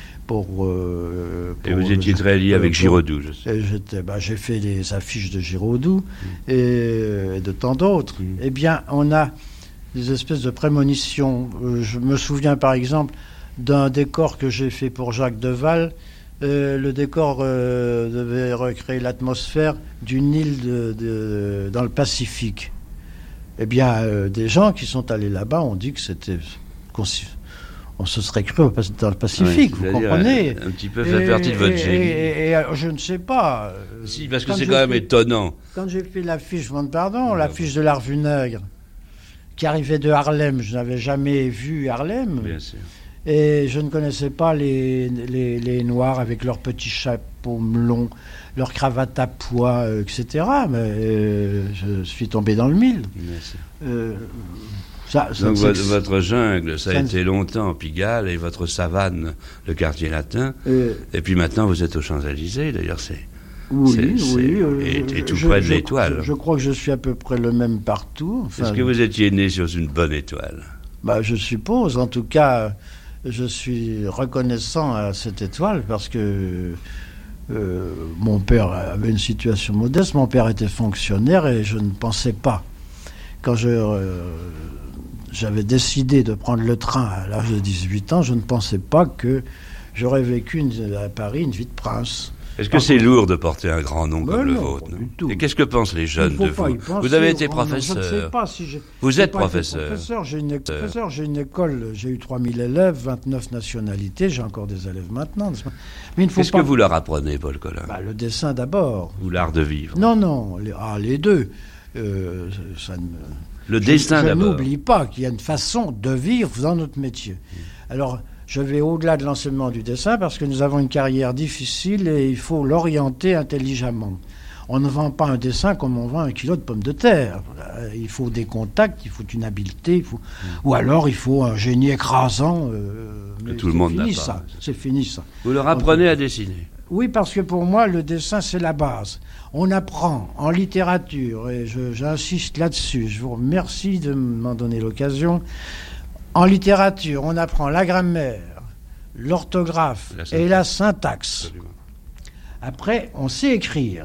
Speaker 4: et vous étiez très lié avec Giraudoux, je sais.
Speaker 5: J'ai fait les affiches de Giraudoux et de tant d'autres. Eh bien, on a des espèces de prémonitions. Je me souviens par exemple d'un décor que j'ai fait pour Jacques Deval. Le décor devait recréer l'atmosphère d'une île dans le Pacifique. Eh bien, des gens qui sont allés là-bas ont dit que c'était... On se serait cru dans le Pacifique, vous comprenez?
Speaker 4: Un petit peu fait partie de votre génie.
Speaker 5: Et je ne sais pas.
Speaker 4: Si, parce que c'est quand même étonnant.
Speaker 5: Quand j'ai fait l'affiche, l'affiche de l'Art Vunègre, qui arrivait de Harlem, je n'avais jamais vu Harlem.
Speaker 4: Bien sûr.
Speaker 5: Et je ne connaissais pas les Noirs avec leurs petits chapeaux melons, leurs cravates à pois, etc. Mais je suis tombé dans le mille.
Speaker 4: Bien sûr.
Speaker 5: Donc
Speaker 4: votre jungle, ça a été longtemps Pigalle, et votre savane, le quartier latin. Et puis maintenant, vous êtes aux Champs-Élysées, d'ailleurs, et tout près de l'étoile.
Speaker 5: Je crois que je suis à peu près le même partout.
Speaker 4: Est-ce que vous étiez né sur une bonne étoile?
Speaker 5: Je suppose. En tout cas, je suis reconnaissant à cette étoile parce que mon père avait une situation modeste. Mon père était fonctionnaire et je ne pensais pas. Quand j'avais décidé de prendre le train à l'âge de 18 ans, je ne pensais pas que j'aurais vécu à Paris une vie de prince.
Speaker 4: Est-ce que c'est lourd de porter un grand nom comme le vôtre?
Speaker 5: Pas du tout.
Speaker 4: Et qu'est-ce que pensent les jeunes de vous? Vous avez été professeur.
Speaker 5: Je ne sais pas si
Speaker 4: vous êtes professeur.
Speaker 5: J'ai une école, j'ai eu 3000 élèves, 29 nationalités, j'ai encore des élèves maintenant. Mais
Speaker 4: qu'est-ce que vous leur apprenez, Paul Colin?
Speaker 5: Le dessin d'abord.
Speaker 4: Ou l'art de vivre?
Speaker 5: Non, les deux.
Speaker 4: Le dessin d'abord.
Speaker 5: Je n'oublie pas qu'il y a une façon de vivre dans notre métier. Alors, je vais au-delà de l'enseignement du dessin parce que nous avons une carrière difficile et il faut l'orienter intelligemment. On ne vend pas un dessin comme on vend un kilo de pommes de terre. Il faut des contacts, il faut une habileté, ou alors il faut un génie écrasant.
Speaker 4: Que tout le monde n'a pas.
Speaker 5: C'est fini ça.
Speaker 4: Vous leur apprenez à dessiner?
Speaker 5: Oui, parce que pour moi, le dessin, c'est la base. On apprend en littérature, et j'insiste là-dessus, je vous remercie de m'en donner l'occasion. En littérature, on apprend la grammaire, l'orthographe et la syntaxe. Absolument. Après, on sait écrire.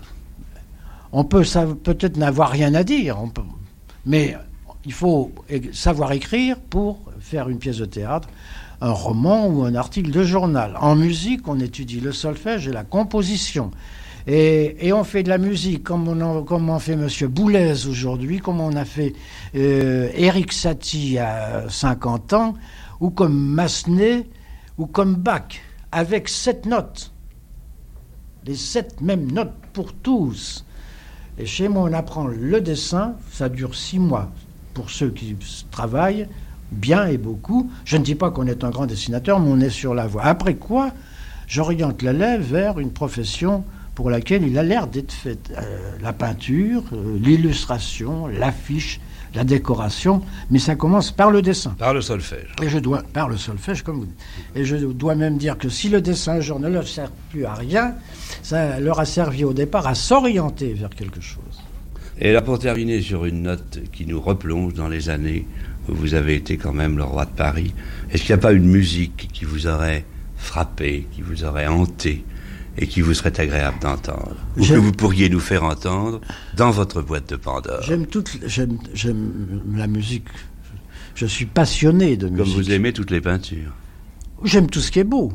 Speaker 5: On peut peut-être n'avoir rien à dire, mais il faut savoir écrire pour faire une pièce de théâtre, un roman ou un article de journal. En musique, on étudie le solfège et la composition. Et on fait de la musique comme on fait M. Boulez aujourd'hui, comme on a fait Éric Satie à 50 ans, ou comme Massenet, ou comme Bach, avec 7 notes. Les 7 mêmes notes pour tous. Et chez moi, on apprend le dessin, ça dure 6 mois pour ceux qui travaillent bien et beaucoup. Je ne dis pas qu'on est un grand dessinateur, mais on est sur la voie. Après quoi, j'oriente l'élève vers une profession pour laquelle il a l'air d'être fait. La peinture, l'illustration, l'affiche, la décoration, mais ça commence par le dessin.
Speaker 4: Par le solfège.
Speaker 5: Par le solfège, comme vous dites. Et je dois même dire que si le dessin un jour ne leur sert plus à rien, ça leur a servi au départ à s'orienter vers quelque chose.
Speaker 4: Et là, pour terminer sur une note qui nous replonge dans les années où vous avez été quand même le roi de Paris, est-ce qu'il n'y a pas une musique qui vous aurait frappé, qui vous aurait hanté, et qui vous serait agréable d'entendre, ou que vous pourriez nous faire entendre dans votre boîte de Pandore?
Speaker 5: J'aime la musique. Je suis passionné de musique.
Speaker 4: Comme vous aimez toutes les peintures.
Speaker 5: J'aime tout ce qui est beau.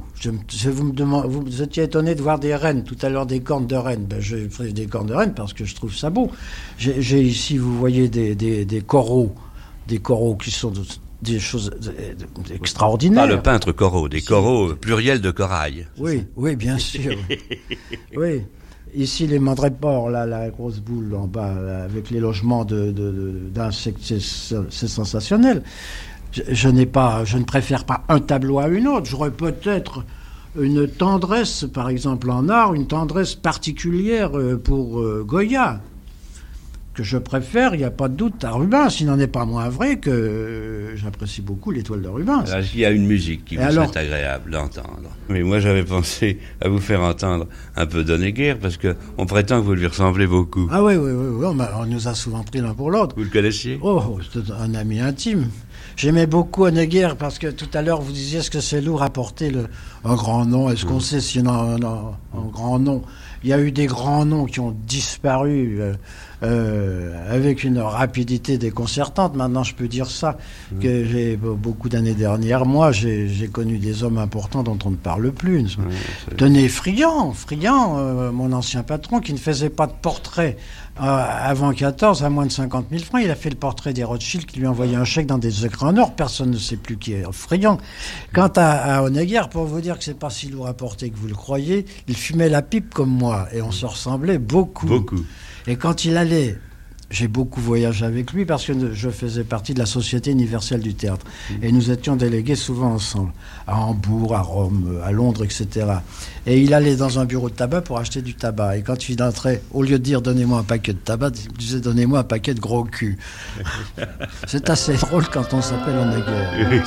Speaker 5: Vous étiez étonné de voir des rennes, tout à l'heure des cornes de rennes. Je fais des cornes de rennes parce que je trouve ça beau. J'ai ici, vous voyez, des coraux qui sont des choses extraordinaires.
Speaker 4: Pas le peintre Corot, des coraux pluriels de corail.
Speaker 5: Oui, bien sûr. Oui. Ici, les mandrépores, là, la grosse boule en bas, là, avec les logements d'insectes, c'est sensationnel. je ne préfère pas un tableau à une autre. J'aurais peut-être une tendresse, par exemple en art, une tendresse particulière pour Goya, que je préfère, il n'y a pas de doute, à Rubens. Il n'en est pas moins vrai que j'apprécie beaucoup l'étoile de Rubens.
Speaker 4: Alors, il y a une musique qui vous serait agréable d'entendre. Mais moi, j'avais pensé à vous faire entendre un peu Honegger, parce qu'on prétend que vous lui ressemblez beaucoup.
Speaker 5: Ah oui, on nous a souvent pris l'un pour l'autre.
Speaker 4: Vous le connaissiez?
Speaker 5: Oh, c'est un ami intime. J'aimais beaucoup Honegger, parce que tout à l'heure, vous disiez, est-ce que c'est lourd à porter un grand nom? Est-ce qu'on sait s'il y en a un grand nom? Il y a eu des grands noms qui ont disparu avec une rapidité déconcertante. Maintenant, je peux dire ça, que j'ai beaucoup d'années derrière moi, j'ai connu des hommes importants dont on ne parle plus. Tenez, Friant, mon ancien patron, qui ne faisait pas de portrait avant 14, à moins de 50 000 francs. Il a fait le portrait des Rothschild, qui lui envoyait un chèque dans des écrins en or. Personne ne sait plus qui est Friant. Quant à Honegger, pour vous dire que c'est pas si lourd à porter que vous le croyez, il fumait la pipe comme moi, et on se ressemblait beaucoup. Et quand il allait, j'ai beaucoup voyagé avec lui parce que je faisais partie de la Société universelle du théâtre. Et nous étions délégués souvent ensemble, à Hambourg, à Rome, à Londres, etc. Et il allait dans un bureau de tabac pour acheter du tabac. Et quand il entrait, au lieu de dire « donnez-moi un paquet de tabac », il disait « donnez-moi un paquet de gros cul ». C'est assez drôle quand on s'appelle Honegger.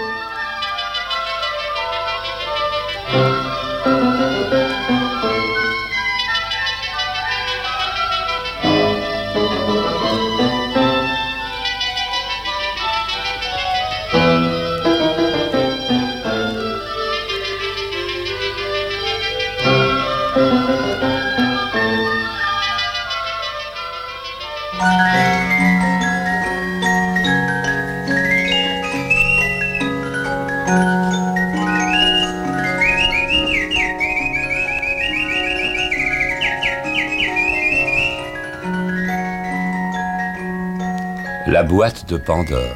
Speaker 3: La boîte de Pandore.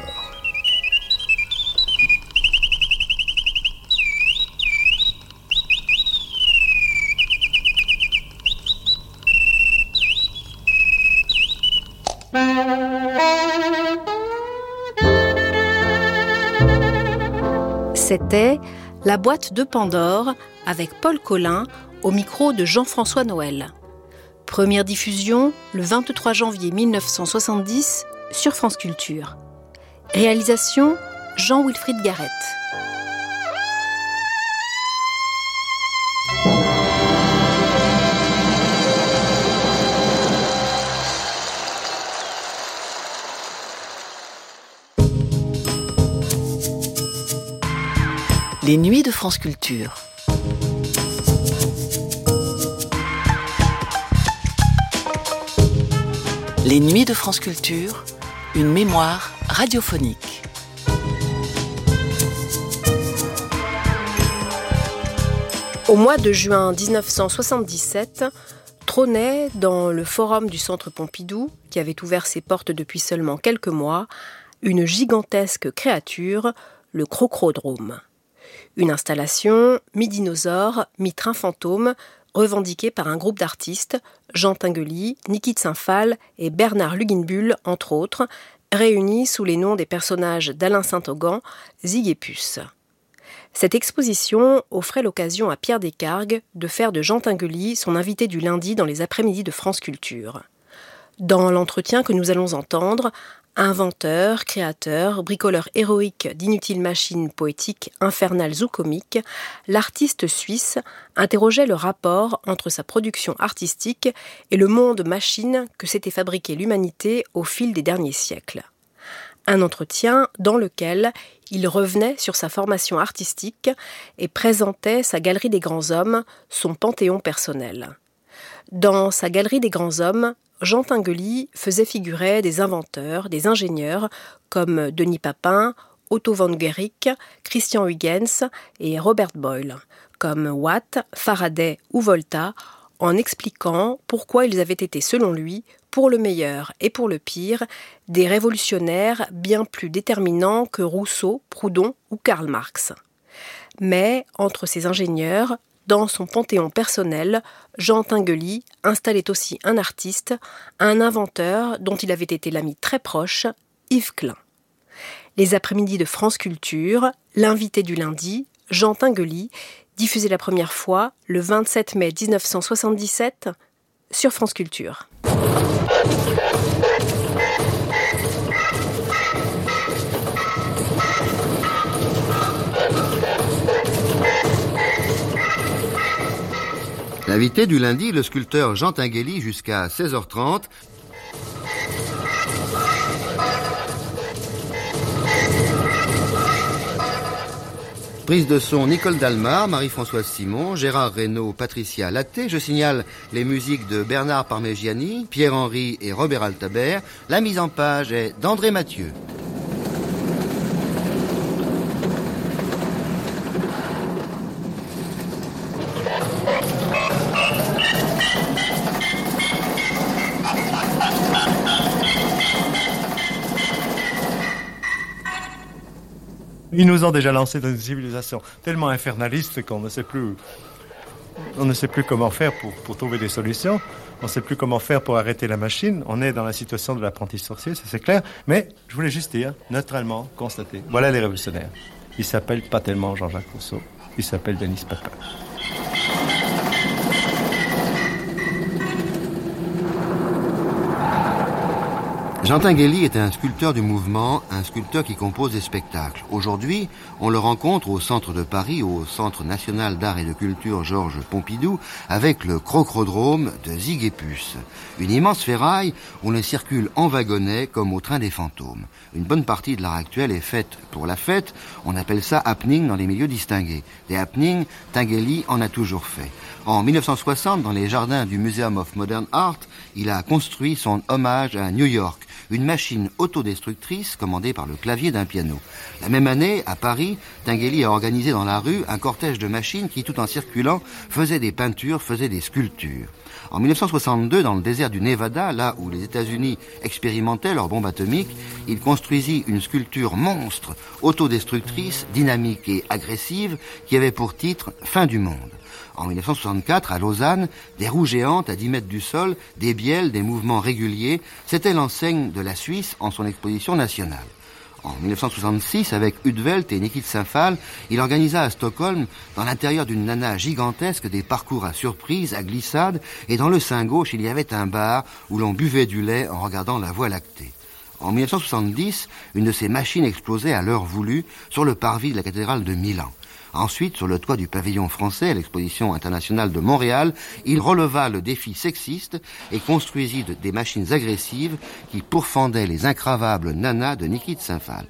Speaker 2: C'était La boîte de Pandore avec Paul Colin au micro de Jean-François Noël. Première diffusion le 23 janvier 1970 sur France Culture. Réalisation Jean-Wilfried Garrett.
Speaker 1: Les nuits de France Culture. Les nuits de France Culture, une mémoire radiophonique.
Speaker 2: Au mois de juin 1977, trônait dans le forum du Centre Pompidou, qui avait ouvert ses portes depuis seulement quelques mois, une gigantesque créature, le Crocrodrome. Une installation mi-dinosaure, mi-train fantôme, revendiquée par un groupe d'artistes, Jean Tinguely, Niki de Saint-Phal et Bernard Luginbull, entre autres, réunis sous les noms des personnages d'Alain Saint-Augan, Zig et Puce. Cette exposition offrait l'occasion à Pierre Descargues de faire de Jean Tinguely son invité du lundi dans les après-midi de France Culture. Dans l'entretien que nous allons entendre, inventeur, créateur, bricoleur héroïque d'inutiles machines poétiques, infernales ou comiques, l'artiste suisse interrogeait le rapport entre sa production artistique et le monde machine que s'était fabriqué l'humanité au fil des derniers siècles. Un entretien dans lequel il revenait sur sa formation artistique et présentait sa galerie des grands hommes, son panthéon personnel. Dans sa galerie des grands hommes, Jean Tinguely faisait figurer des inventeurs, des ingénieurs comme Denis Papin, Otto von Guericke, Christian Huygens et Robert Boyle, comme Watt, Faraday ou Volta, en expliquant pourquoi ils avaient été, selon lui, pour le meilleur et pour le pire, des révolutionnaires bien plus déterminants que Rousseau, Proudhon ou Karl Marx. Mais, entre ces ingénieurs, dans son panthéon personnel, Jean Tinguely installait aussi un artiste, un inventeur dont il avait été l'ami très proche, Yves Klein. Les après-midi de France Culture, l'invité du lundi, Jean Tinguely, diffusé la première fois le 27 mai 1977 sur France Culture.
Speaker 7: L'invité du lundi, le sculpteur Jean Tinguely, jusqu'à 16h30. Prise de son Nicole Dalmar, Marie-Françoise Simon, Gérard Reynaud, Patricia Latté. Je signale les musiques de Bernard Parmegiani, Pierre-Henry et Robert Altabert. La mise en page est d'André Mathieu.
Speaker 8: Ils nous ont déjà lancé dans une civilisation tellement infernaliste qu'on ne sait plus comment faire pour trouver des solutions. On ne sait plus comment faire pour arrêter la machine. On est dans la situation de l'apprenti sorcier, ça c'est clair. Mais je voulais juste dire, neutralement, constater. Voilà les révolutionnaires. Ils s'appellent pas tellement Jean-Jacques Rousseau. Ils s'appellent Denis Papin.
Speaker 7: Jean Tinguely est un sculpteur du mouvement, un sculpteur qui compose des spectacles. Aujourd'hui, on le rencontre au centre de Paris, au Centre national d'art et de culture Georges Pompidou, avec le Crocodrome de Zig et Puce. Une immense ferraille où l'on circule en wagonnet comme au train des fantômes. Une bonne partie de l'art actuel est faite pour la fête. On appelle ça happening dans les milieux distingués. Des happenings, Tinguely en a toujours fait. En 1960, dans les jardins du Museum of Modern Art, il a construit son hommage à New York, une machine autodestructrice commandée par le clavier d'un piano. La même année, à Paris, Tinguely a organisé dans la rue un cortège de machines qui, tout en circulant, faisaient des peintures, faisaient des sculptures. En 1962, dans le désert du Nevada, là où les États-Unis expérimentaient leur bombe atomique, il construisit une sculpture monstre, autodestructrice, dynamique et agressive, qui avait pour titre « Fin du monde ». En 1964, à Lausanne, des roues géantes à 10 mètres du sol, des bielles, des mouvements réguliers, c'était l'enseigne de la Suisse en son exposition nationale. En 1966, avec Hudvelt et Nikit Saint-Phal, il organisa à Stockholm, dans l'intérieur d'une nana gigantesque, des parcours à surprise, à glissade, et dans le sein gauche, il y avait un bar où l'on buvait du lait en regardant la Voie lactée. En 1970, une de ces machines explosait à l'heure voulue sur le parvis de la cathédrale de Milan. Ensuite, sur le toit du pavillon français à l'exposition internationale de Montréal, il releva le défi sexiste et construisit des machines agressives qui pourfendaient les incravables nanas de Nikit Saint-Phal.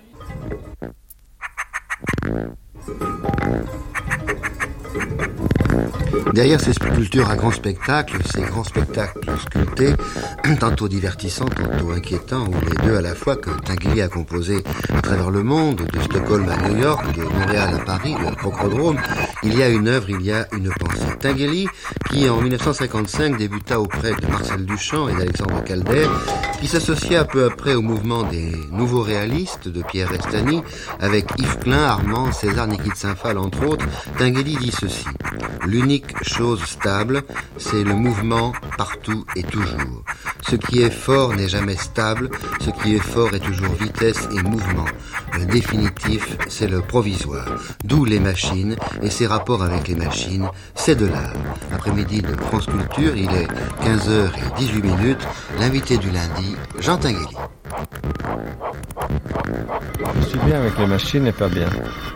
Speaker 7: Derrière ces sculptures à grand spectacle, ces grands spectacles sculptés, tantôt divertissants, tantôt inquiétants, ou les deux à la fois, que Tinguely a composé à travers le monde, de Stockholm à New York, de Montréal à Paris, le Crocodrome, il y a une œuvre, il y a une pensée. Tinguely, qui en 1955 débuta auprès de Marcel Duchamp et d'Alexandre Calder, qui s'associa peu après au mouvement des nouveaux réalistes de Pierre Restany, avec Yves Klein, Armand, César, Nikit Saint-Phal, entre autres. Tinguely dit ceci: l'unique chose stable, c'est le mouvement partout et toujours. Ce qui est fort n'est jamais stable, ce qui est fort est toujours vitesse et mouvement. Le définitif, c'est le provisoire. D'où les machines et ses rapports avec les machines, c'est de l'art. Après-midi de France Culture, il est 15h18. L'invité du lundi, Jean Tinguely.
Speaker 8: Je suis bien avec les machines et pas bien.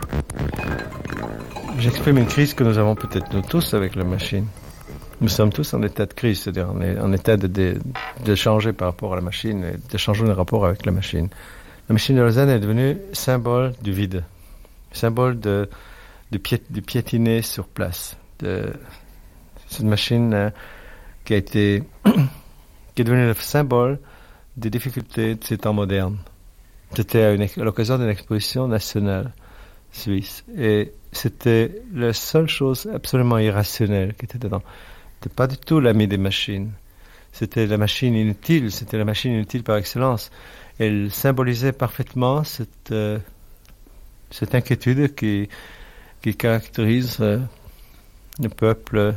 Speaker 8: J'exprime une crise que nous avons peut-être nous tous avec la machine. Nous sommes tous en état de crise, c'est-à-dire on est en état de changer par rapport à la machine, et de changer le rapport avec la machine. La machine de Lausanne est devenue symbole du vide, symbole du piétiner sur place. C'est une machine qui est devenue le symbole des difficultés de ces temps modernes. C'était à l'occasion d'une exposition nationale suisse. Et c'était la seule chose absolument irrationnelle qui était dedans. C'était pas du tout l'ami des machines. C'était la machine inutile par excellence. Elle symbolisait parfaitement cette inquiétude qui caractérise le peuple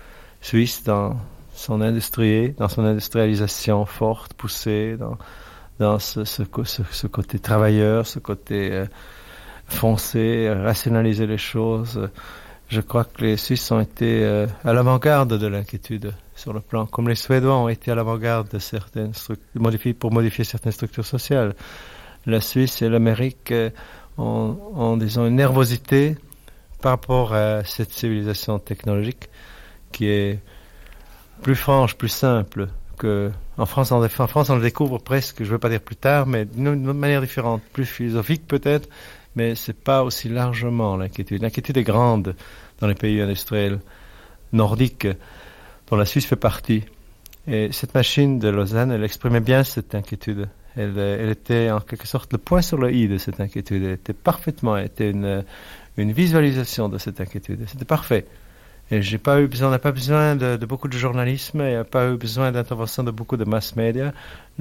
Speaker 8: suisse dans son industrialisation forte, poussée, dans ce côté travailleur, ce côté foncer, rationaliser les choses. Je crois que les Suisses ont été à l'avant-garde de l'inquiétude sur le plan, comme les Suédois ont été à l'avant-garde de certaines pour modifier certaines structures sociales. La Suisse et l'Amérique ont, disons, une nervosité par rapport à cette civilisation technologique qui est plus franche, plus simple que en France. En France, on le découvre presque, je veux pas dire plus tard, mais d'une manière différente, plus philosophique peut-être, mais c'est pas aussi largement l'inquiétude. L'inquiétude est grande dans les pays industriels nordiques, dont la Suisse fait partie. Et cette machine de Lausanne, elle exprimait bien cette inquiétude. Elle était en quelque sorte le point sur le i de cette inquiétude. Elle était une visualisation de cette inquiétude. C'était parfait. Et on n'a pas besoin de beaucoup de journalisme, il n'y a pas eu besoin d'intervention de beaucoup de mass media.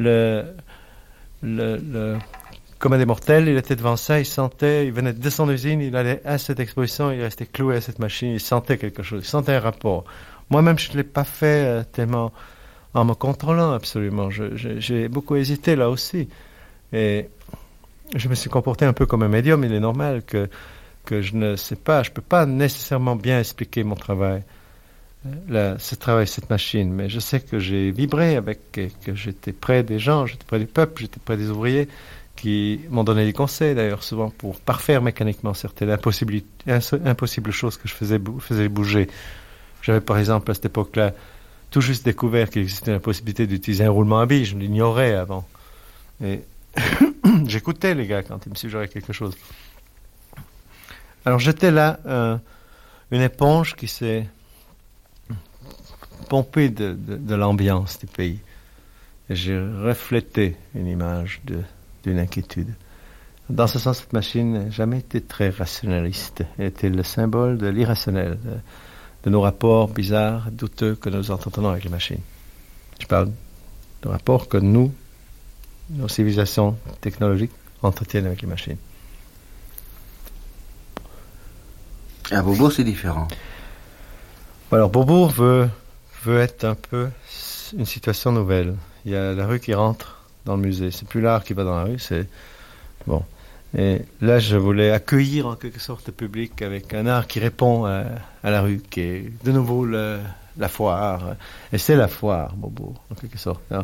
Speaker 8: Comme des mortels, il était devant ça, il venait de son usine, il allait à cette exposition, il restait cloué à cette machine, il sentait quelque chose, il sentait un rapport. Moi-même, je ne l'ai pas fait tellement en me contrôlant absolument. J'ai beaucoup hésité là aussi. Et je me suis comporté un peu comme un médium. Il est normal que je ne sais pas, je ne peux pas nécessairement bien expliquer mon travail, cette machine, mais je sais que j'ai vibré avec, que j'étais près des gens, j'étais près du peuple, j'étais près des ouvriers qui m'ont donné des conseils d'ailleurs souvent pour parfaire mécaniquement certaines impossibles choses que je faisais bouger. J'avais par exemple à cette époque-là tout juste découvert qu'il existait la possibilité d'utiliser un roulement à billes, je l'ignorais avant. Et j'écoutais les gars quand ils me suggéraient quelque chose. Alors j'étais là, une éponge qui s'est pompée de l'ambiance du pays. Et j'ai reflété une image d'une inquiétude. Dans ce sens, cette machine n'a jamais été très rationaliste. Elle était le symbole de l'irrationnel, de nos rapports bizarres, douteux que nous entretenons avec les machines. Je parle de rapports que nos civilisations technologiques entretiennent avec les machines.
Speaker 7: À Beaubourg, c'est différent.
Speaker 8: Alors, Beaubourg veut être un peu une situation nouvelle. Il y a la rue qui rentre dans le musée. C'est plus l'art qui va dans la rue, c'est... Bon. Et là, je voulais accueillir en quelque sorte le public avec un art qui répond à la rue, qui est de nouveau la foire. Et c'est la foire, Beaubourg, en quelque sorte. Alors,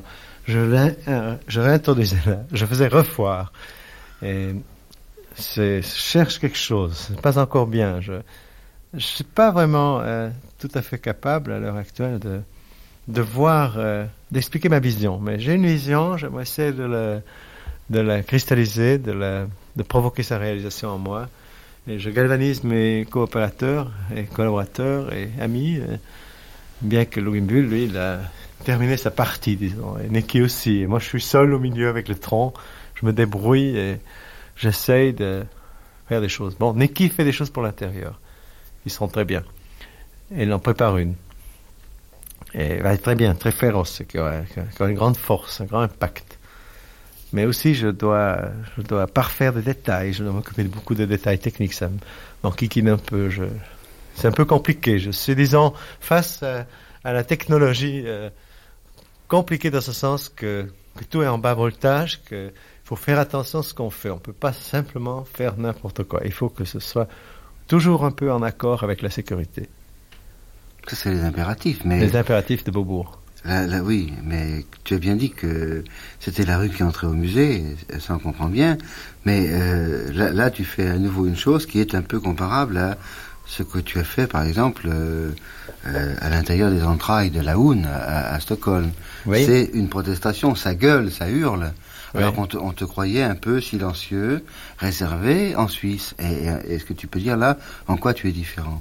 Speaker 8: je réintroduisais là. Je faisais refoire. Et je cherche quelque chose. C'est pas encore bien. Je suis pas vraiment tout à fait capable à l'heure actuelle de voir, d'expliquer ma vision. Mais j'ai une vision. J'aimerais essayer de la cristalliser, de provoquer sa réalisation en moi. Et je galvanise mes coopérateurs et collaborateurs et amis. Bien que Louis Mbull, lui, il a terminé sa partie, disons. Et Neki aussi. Et moi, je suis seul au milieu avec le tronc. Je me débrouille et j'essaye de faire des choses. Bon, Neki fait des choses pour l'intérieur. Ils sont très bien. Et il en prépare une. Et il va être très bien, très féroce, qui aura une grande force, un grand impact. Mais aussi, je dois parfaire des détails. Je dois m'occuper de beaucoup de détails techniques. Ça m'enquiquine un peu. C'est un peu compliqué. Je suis, disons, face à la technologie compliquée dans ce sens que tout est en bas voltage, qu'il faut faire attention à ce qu'on fait. On ne peut pas simplement faire n'importe quoi. Il faut que ce soit toujours un peu en accord avec la sécurité.
Speaker 7: Ça, c'est les impératifs. Mais
Speaker 8: les impératifs de Beaubourg.
Speaker 7: Là, oui, mais tu as bien dit que c'était la rue qui entrait au musée, ça on comprend bien, mais là tu fais à nouveau une chose qui est un peu comparable à ce que tu as fait par exemple à l'intérieur des entrailles de la Hoon à Stockholm. Oui. C'est une protestation, ça gueule, ça hurle, alors oui. On te croyait un peu silencieux, réservé en Suisse. Et est-ce que tu peux dire là en quoi tu es différent?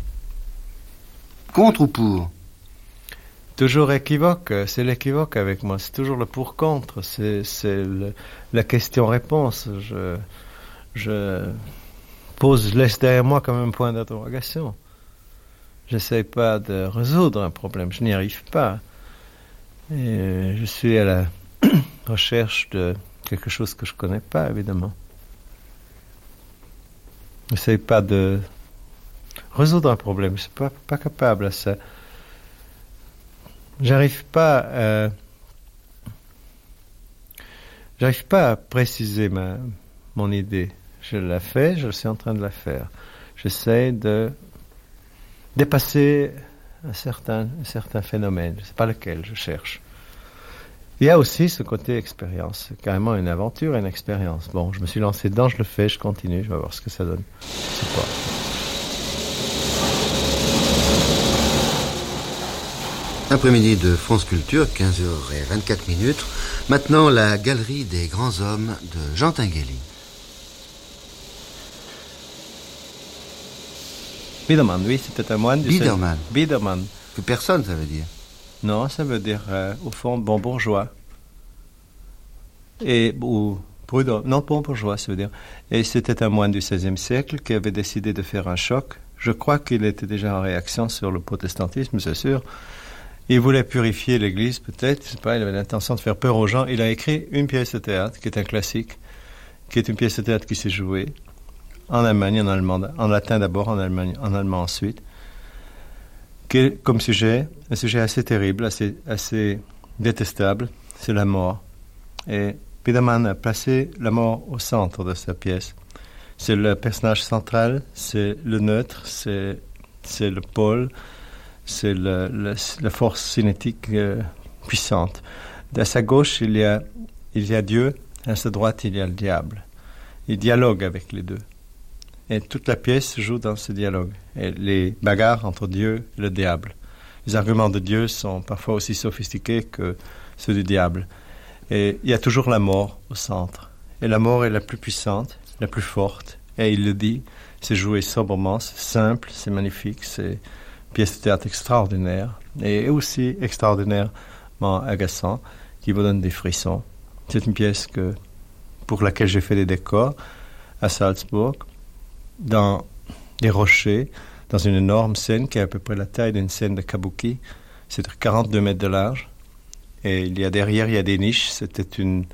Speaker 7: Contre ou pour?
Speaker 8: Toujours équivoque, c'est l'équivoque avec moi, c'est toujours le pour-contre, c'est la question-réponse. Je laisse derrière moi comme un point d'interrogation. J'essaie pas de résoudre un problème, je n'y arrive pas. Et je suis à la recherche de quelque chose que je connais pas, évidemment. J'essaie pas de résoudre un problème, je suis pas capable à ça. J'arrive pas à préciser mon idée. Je la fais, je suis en train de la faire. J'essaie de dépasser un certain phénomène. Je sais pas lequel je cherche. Il y a aussi ce côté expérience. C'est carrément une aventure et une expérience. Bon, je me suis lancé dedans, je le fais, je continue, je vais voir ce que ça donne. Je sais pas.
Speaker 7: Après-midi de France Culture, 15h24. Maintenant, la galerie des grands hommes de Jean Tinguely.
Speaker 8: Biederman, oui, c'était un moine.
Speaker 7: Biederman.
Speaker 8: Biederman.
Speaker 7: Que personne, ça veut dire.
Speaker 8: Non, ça veut dire, au fond, bon bourgeois. Ou prudent. Non, bon bourgeois, ça veut dire. Et c'était un moine du XVIe siècle qui avait décidé de faire un choc. Je crois qu'il était déjà en réaction sur le protestantisme, c'est sûr. Il voulait purifier l'Église, peut-être, je sais pas, il avait l'intention de faire peur aux gens. Il a écrit une pièce de théâtre, qui est un classique, qui est une pièce de théâtre qui s'est jouée en Allemagne, en allemand, en latin d'abord, en allemand ensuite, qui est comme sujet, un sujet assez terrible, assez détestable, c'est la mort. Et Biederman a placé la mort au centre de sa pièce. C'est le personnage central, c'est le neutre, c'est le pôle, c'est la force cinétique puissante. À sa gauche, il y a Dieu, à sa droite, il y a le diable. Il dialogue avec les deux. Et toute la pièce se joue dans ce dialogue. Et les bagarres entre Dieu et le diable. Les arguments de Dieu sont parfois aussi sophistiqués que ceux du diable. Et il y a toujours la mort au centre. Et la mort est la plus puissante, la plus forte. Et il le dit, c'est joué sobrement, c'est simple, c'est magnifique, c'est une pièce de théâtre extraordinaire. Et aussi extraordinairement agaçant, qui vous donne des frissons. C'est une pièce pour laquelle j'ai fait des décors à Salzbourg, dans des rochers, dans une énorme scène qui est à peu près la taille d'une scène de kabuki. C'est 42 mètres de large. Et derrière, il y a des niches. C'était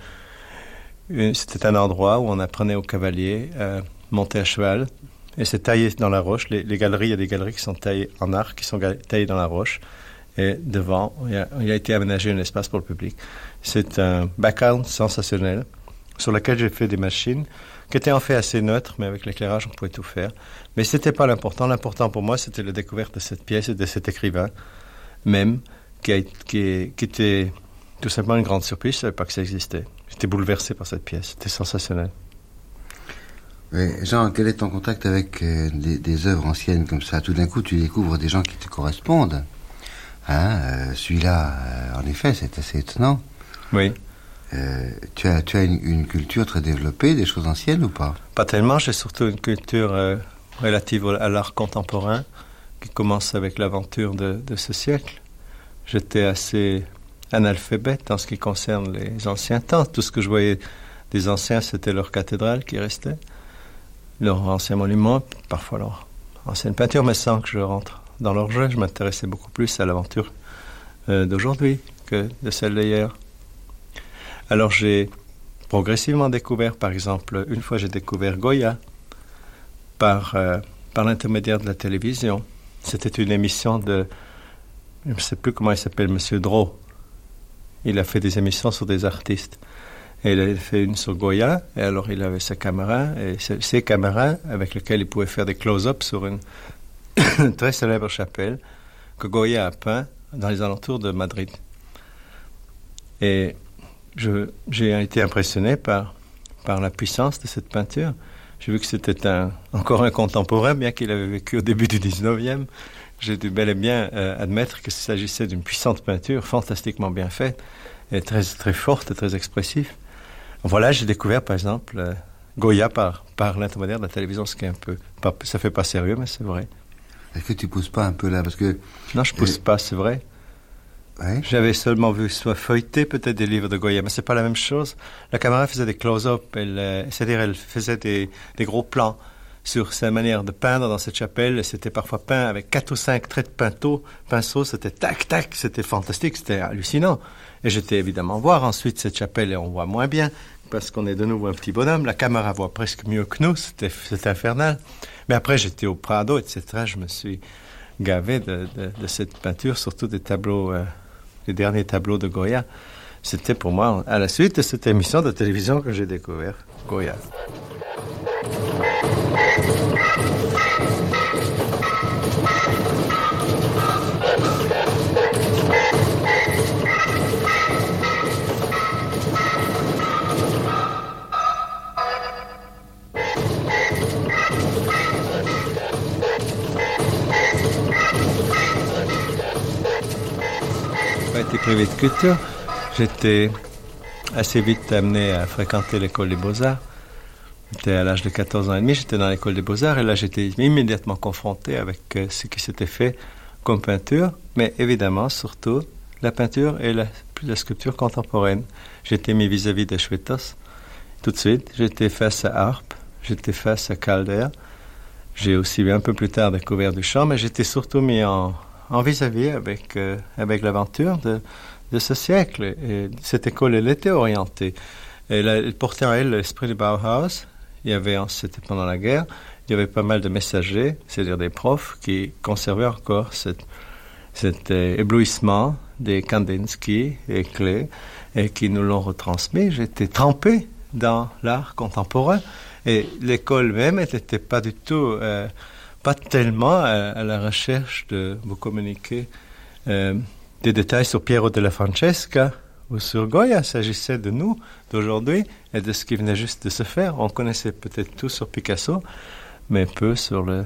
Speaker 8: un endroit où on apprenait aux cavaliers à monter à cheval. Et c'est taillé dans la roche. Les galeries, il y a des galeries qui sont taillées en arc, qui sont taillées dans la roche. Et devant, il a été aménagé un espace pour le public. C'est un background sensationnel sur lequel j'ai fait des machines qui étaient en fait assez neutres, mais avec l'éclairage, on pouvait tout faire. Mais ce n'était pas l'important. L'important pour moi, c'était la découverte de cette pièce et de cet écrivain même, qui était tout simplement une grande surprise. Je ne savais pas que ça existait. J'étais bouleversé par cette pièce. C'était sensationnel.
Speaker 7: Oui. Jean, quel est ton contact avec des œuvres anciennes comme ça? Tout d'un coup, tu découvres des gens qui te correspondent. Celui-là, en effet, c'est assez étonnant.
Speaker 8: Oui.
Speaker 7: Tu as une culture très développée, des choses anciennes ou pas?
Speaker 8: Pas tellement. J'ai surtout une culture relative à l'art contemporain qui commence avec l'aventure de ce siècle. J'étais assez analphabète en ce qui concerne les anciens temps. Tout ce que je voyais des anciens, c'était leur cathédrale qui restait, leurs anciens monuments, parfois leur ancienne peinture, mais sans que je rentre dans leur jeu. Je m'intéressais beaucoup plus à l'aventure d'aujourd'hui que de celle d'hier. Alors j'ai progressivement découvert, par exemple, une fois j'ai découvert Goya par l'intermédiaire de la télévision. C'était une émission je ne sais plus comment il s'appelle, Monsieur Drault. Il a fait des émissions sur des artistes. Et il a fait une sur Goya, et alors il avait sa caméra, et ces caméras avec lesquelles il pouvait faire des close-ups sur une très célèbre chapelle que Goya a peint dans les alentours de Madrid. Et j'ai été impressionné par la puissance de cette peinture. J'ai vu que c'était encore un contemporain, bien qu'il avait vécu au début du 19e. J'ai dû bel et bien admettre qu'il s'agissait d'une puissante peinture, fantastiquement bien faite, et très, très forte et très expressive. Voilà, j'ai découvert, par exemple, Goya par l'intermédiaire de la télévision, ce qui est un peu... ça fait pas sérieux, mais c'est vrai.
Speaker 7: Est-ce que tu pousses pas un peu là, parce que...
Speaker 8: Non, je pousse pas, c'est vrai.
Speaker 7: Ouais.
Speaker 8: J'avais seulement vu soit feuilleter peut-être des livres de Goya, mais c'est pas la même chose. La caméra faisait des close-up, c'est-à-dire elle faisait des gros plans sur sa manière de peindre dans cette chapelle. C'était parfois peint avec 4 ou 5 traits de pinceau, c'était tac, tac, c'était fantastique, c'était hallucinant. Et j'étais évidemment voir ensuite cette chapelle et on voit moins bien parce qu'on est de nouveau un petit bonhomme. La caméra voit presque mieux que nous, c'était infernal. Mais après j'étais au Prado, etc. Je me suis gavé de cette peinture, surtout des tableaux... les derniers tableaux de Goya. c'était pour moi, à la suite de cette émission de télévision que j'ai découvert Goya. Été privé de culture. J'étais assez vite amené à fréquenter l'école des Beaux-Arts. J'étais à l'âge de 14 ans et demi, j'étais dans l'école des Beaux-Arts et là j'étais immédiatement confronté avec ce qui s'était fait comme peinture, mais évidemment surtout la peinture et la sculpture contemporaine. J'étais mis vis-à-vis de Schwetters tout de suite. J'étais face à Arp, j'étais face à Calder. J'ai aussi un peu plus tard découvert Duchamp, mais j'étais surtout mis en vis-à-vis avec l'aventure de ce siècle. Et cette école, elle était orientée. Elle portait en elle l'esprit du Bauhaus. C'était pendant la guerre, il y avait pas mal de messagers, c'est-à-dire des profs, qui conservaient encore cet éblouissement des Kandinsky et Klee, et qui nous l'ont retransmis. J'étais trempé dans l'art contemporain. Et l'école même n'était pas du tout... pas tellement à la recherche de vous communiquer des détails sur Piero della Francesca ou sur Goya. Il s'agissait de nous, d'aujourd'hui, et de ce qui venait juste de se faire. On connaissait peut-être tout sur Picasso, mais peu sur le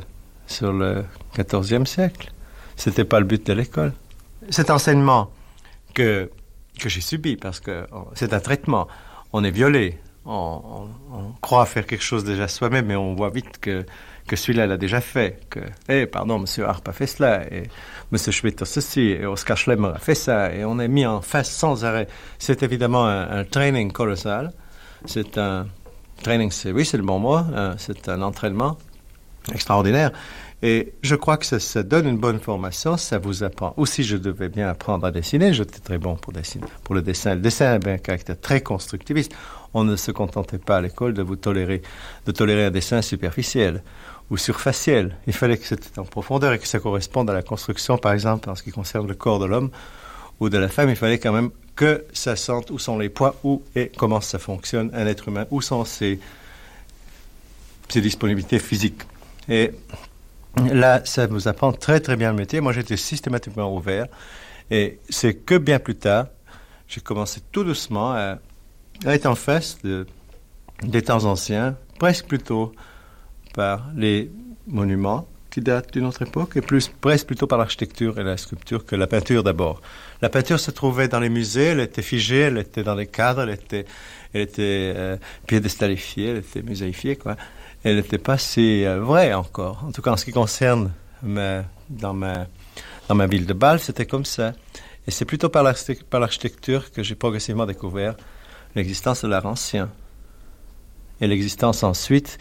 Speaker 8: XIVe siècle. C'était pas le but de l'école. Cet enseignement que j'ai subi, parce que c'est un traitement, on est violé, on croit faire quelque chose déjà soi-même, mais on voit vite que celui-là l'a déjà fait, pardon, M. Arp a fait cela, et M. Schwetters ceci, et Oskar Schlemmer a fait ça, et on est mis en face sans arrêt. C'est évidemment un training colossal. C'est un training, c'est le bon mot, c'est un entraînement extraordinaire. Et je crois que ça donne une bonne formation, ça vous apprend. Ou si je devais bien apprendre à dessiner, j'étais très bon pour le dessin. Le dessin avait un caractère très constructiviste. On ne se contentait pas à l'école de tolérer un dessin superficiel ou surfaciel. Il fallait que c'était en profondeur et que ça corresponde à la construction, par exemple, en ce qui concerne le corps de l'homme ou de la femme. Il fallait quand même que ça sente où sont les poids, où et comment ça fonctionne un être humain, où sont ses disponibilités physiques. Et là, ça nous apprend très très bien le métier. Moi, j'étais systématiquement ouvert. Et c'est que bien plus tard, j'ai commencé tout doucement à être en face des temps anciens, presque plutôt par les monuments qui datent d'une autre époque, et presque plutôt par l'architecture et la sculpture que la peinture d'abord. La peinture se trouvait dans les musées, elle était figée, elle était dans les cadres, elle était piédestalifiée, elle était muséifiée, quoi. Elle n'était pas si vraie encore. En tout cas, en ce qui concerne dans ma ville de Bâle, c'était comme ça. Et c'est plutôt par l'architecture que j'ai progressivement découvert l'existence de l'art ancien. Et l'existence ensuite,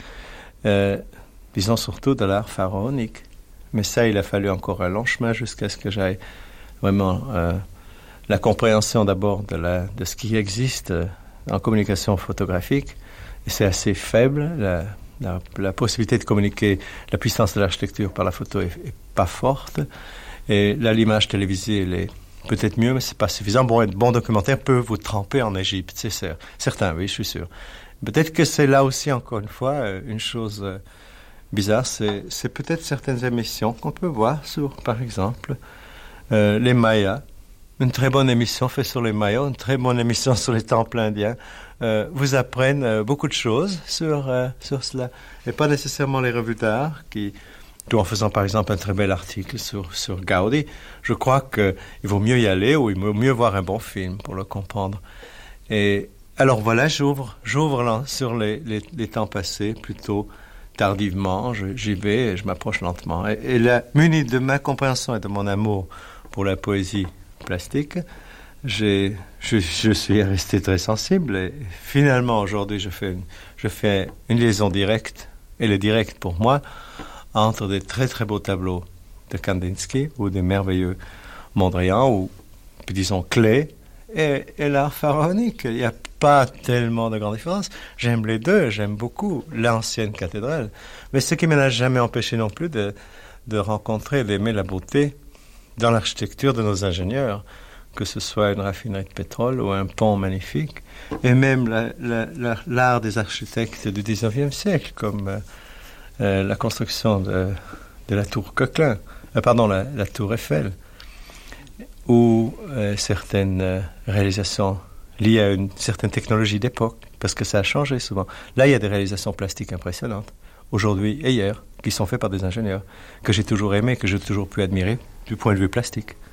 Speaker 8: disons surtout de l'art pharaonique. Mais ça, il a fallu encore un long chemin jusqu'à ce que j'aille vraiment la compréhension d'abord de ce qui existe en communication photographique. Et c'est assez faible. La possibilité de communiquer la puissance de l'architecture par la photo est pas forte. Et là, l'image télévisée, elle est peut-être mieux, mais c'est pas suffisant. Bon, un bon documentaire peut vous tremper en Égypte, c'est certain, oui, je suis sûr. Peut-être que c'est là aussi, encore une fois, une chose bizarre, c'est peut-être certaines émissions qu'on peut voir sur, par exemple, les Mayas. Une très bonne émission faite sur les Mayas, une très bonne émission sur les temples indiens, vous apprennent beaucoup de choses sur cela. Et pas nécessairement les revues d'art tout en faisant par exemple un très bel article sur Gaudi. Je crois qu'il vaut mieux y aller ou il vaut mieux voir un bon film pour le comprendre. Et alors voilà, j'ouvre sur les temps passés plutôt tardivement. J'y vais et je m'approche lentement. Et là, muni de ma compréhension et de mon amour pour la poésie plastique, je suis resté très sensible et finalement aujourd'hui je fais une liaison directe, et le direct pour moi, entre des très très beaux tableaux de Kandinsky ou des merveilleux Mondrian ou disons Klee et l'art pharaonique. Il n'y a pas tellement de grande différence. J'aime les deux, j'aime beaucoup l'ancienne cathédrale, mais ce qui ne m'a jamais empêché non plus de rencontrer et d'aimer la beauté dans l'architecture de nos ingénieurs, que ce soit une raffinerie de pétrole ou un pont magnifique, et même l'art des architectes du 19e siècle, comme la construction de la tour Coquelin, la tour Eiffel, ou certaines réalisations liées à une certaine technologie d'époque, parce que ça a changé souvent. Là, il y a des réalisations plastiques impressionnantes, aujourd'hui et hier, qui sont faites par des ingénieurs, que j'ai toujours aimé, que j'ai toujours pu admirer du point de vue plastique.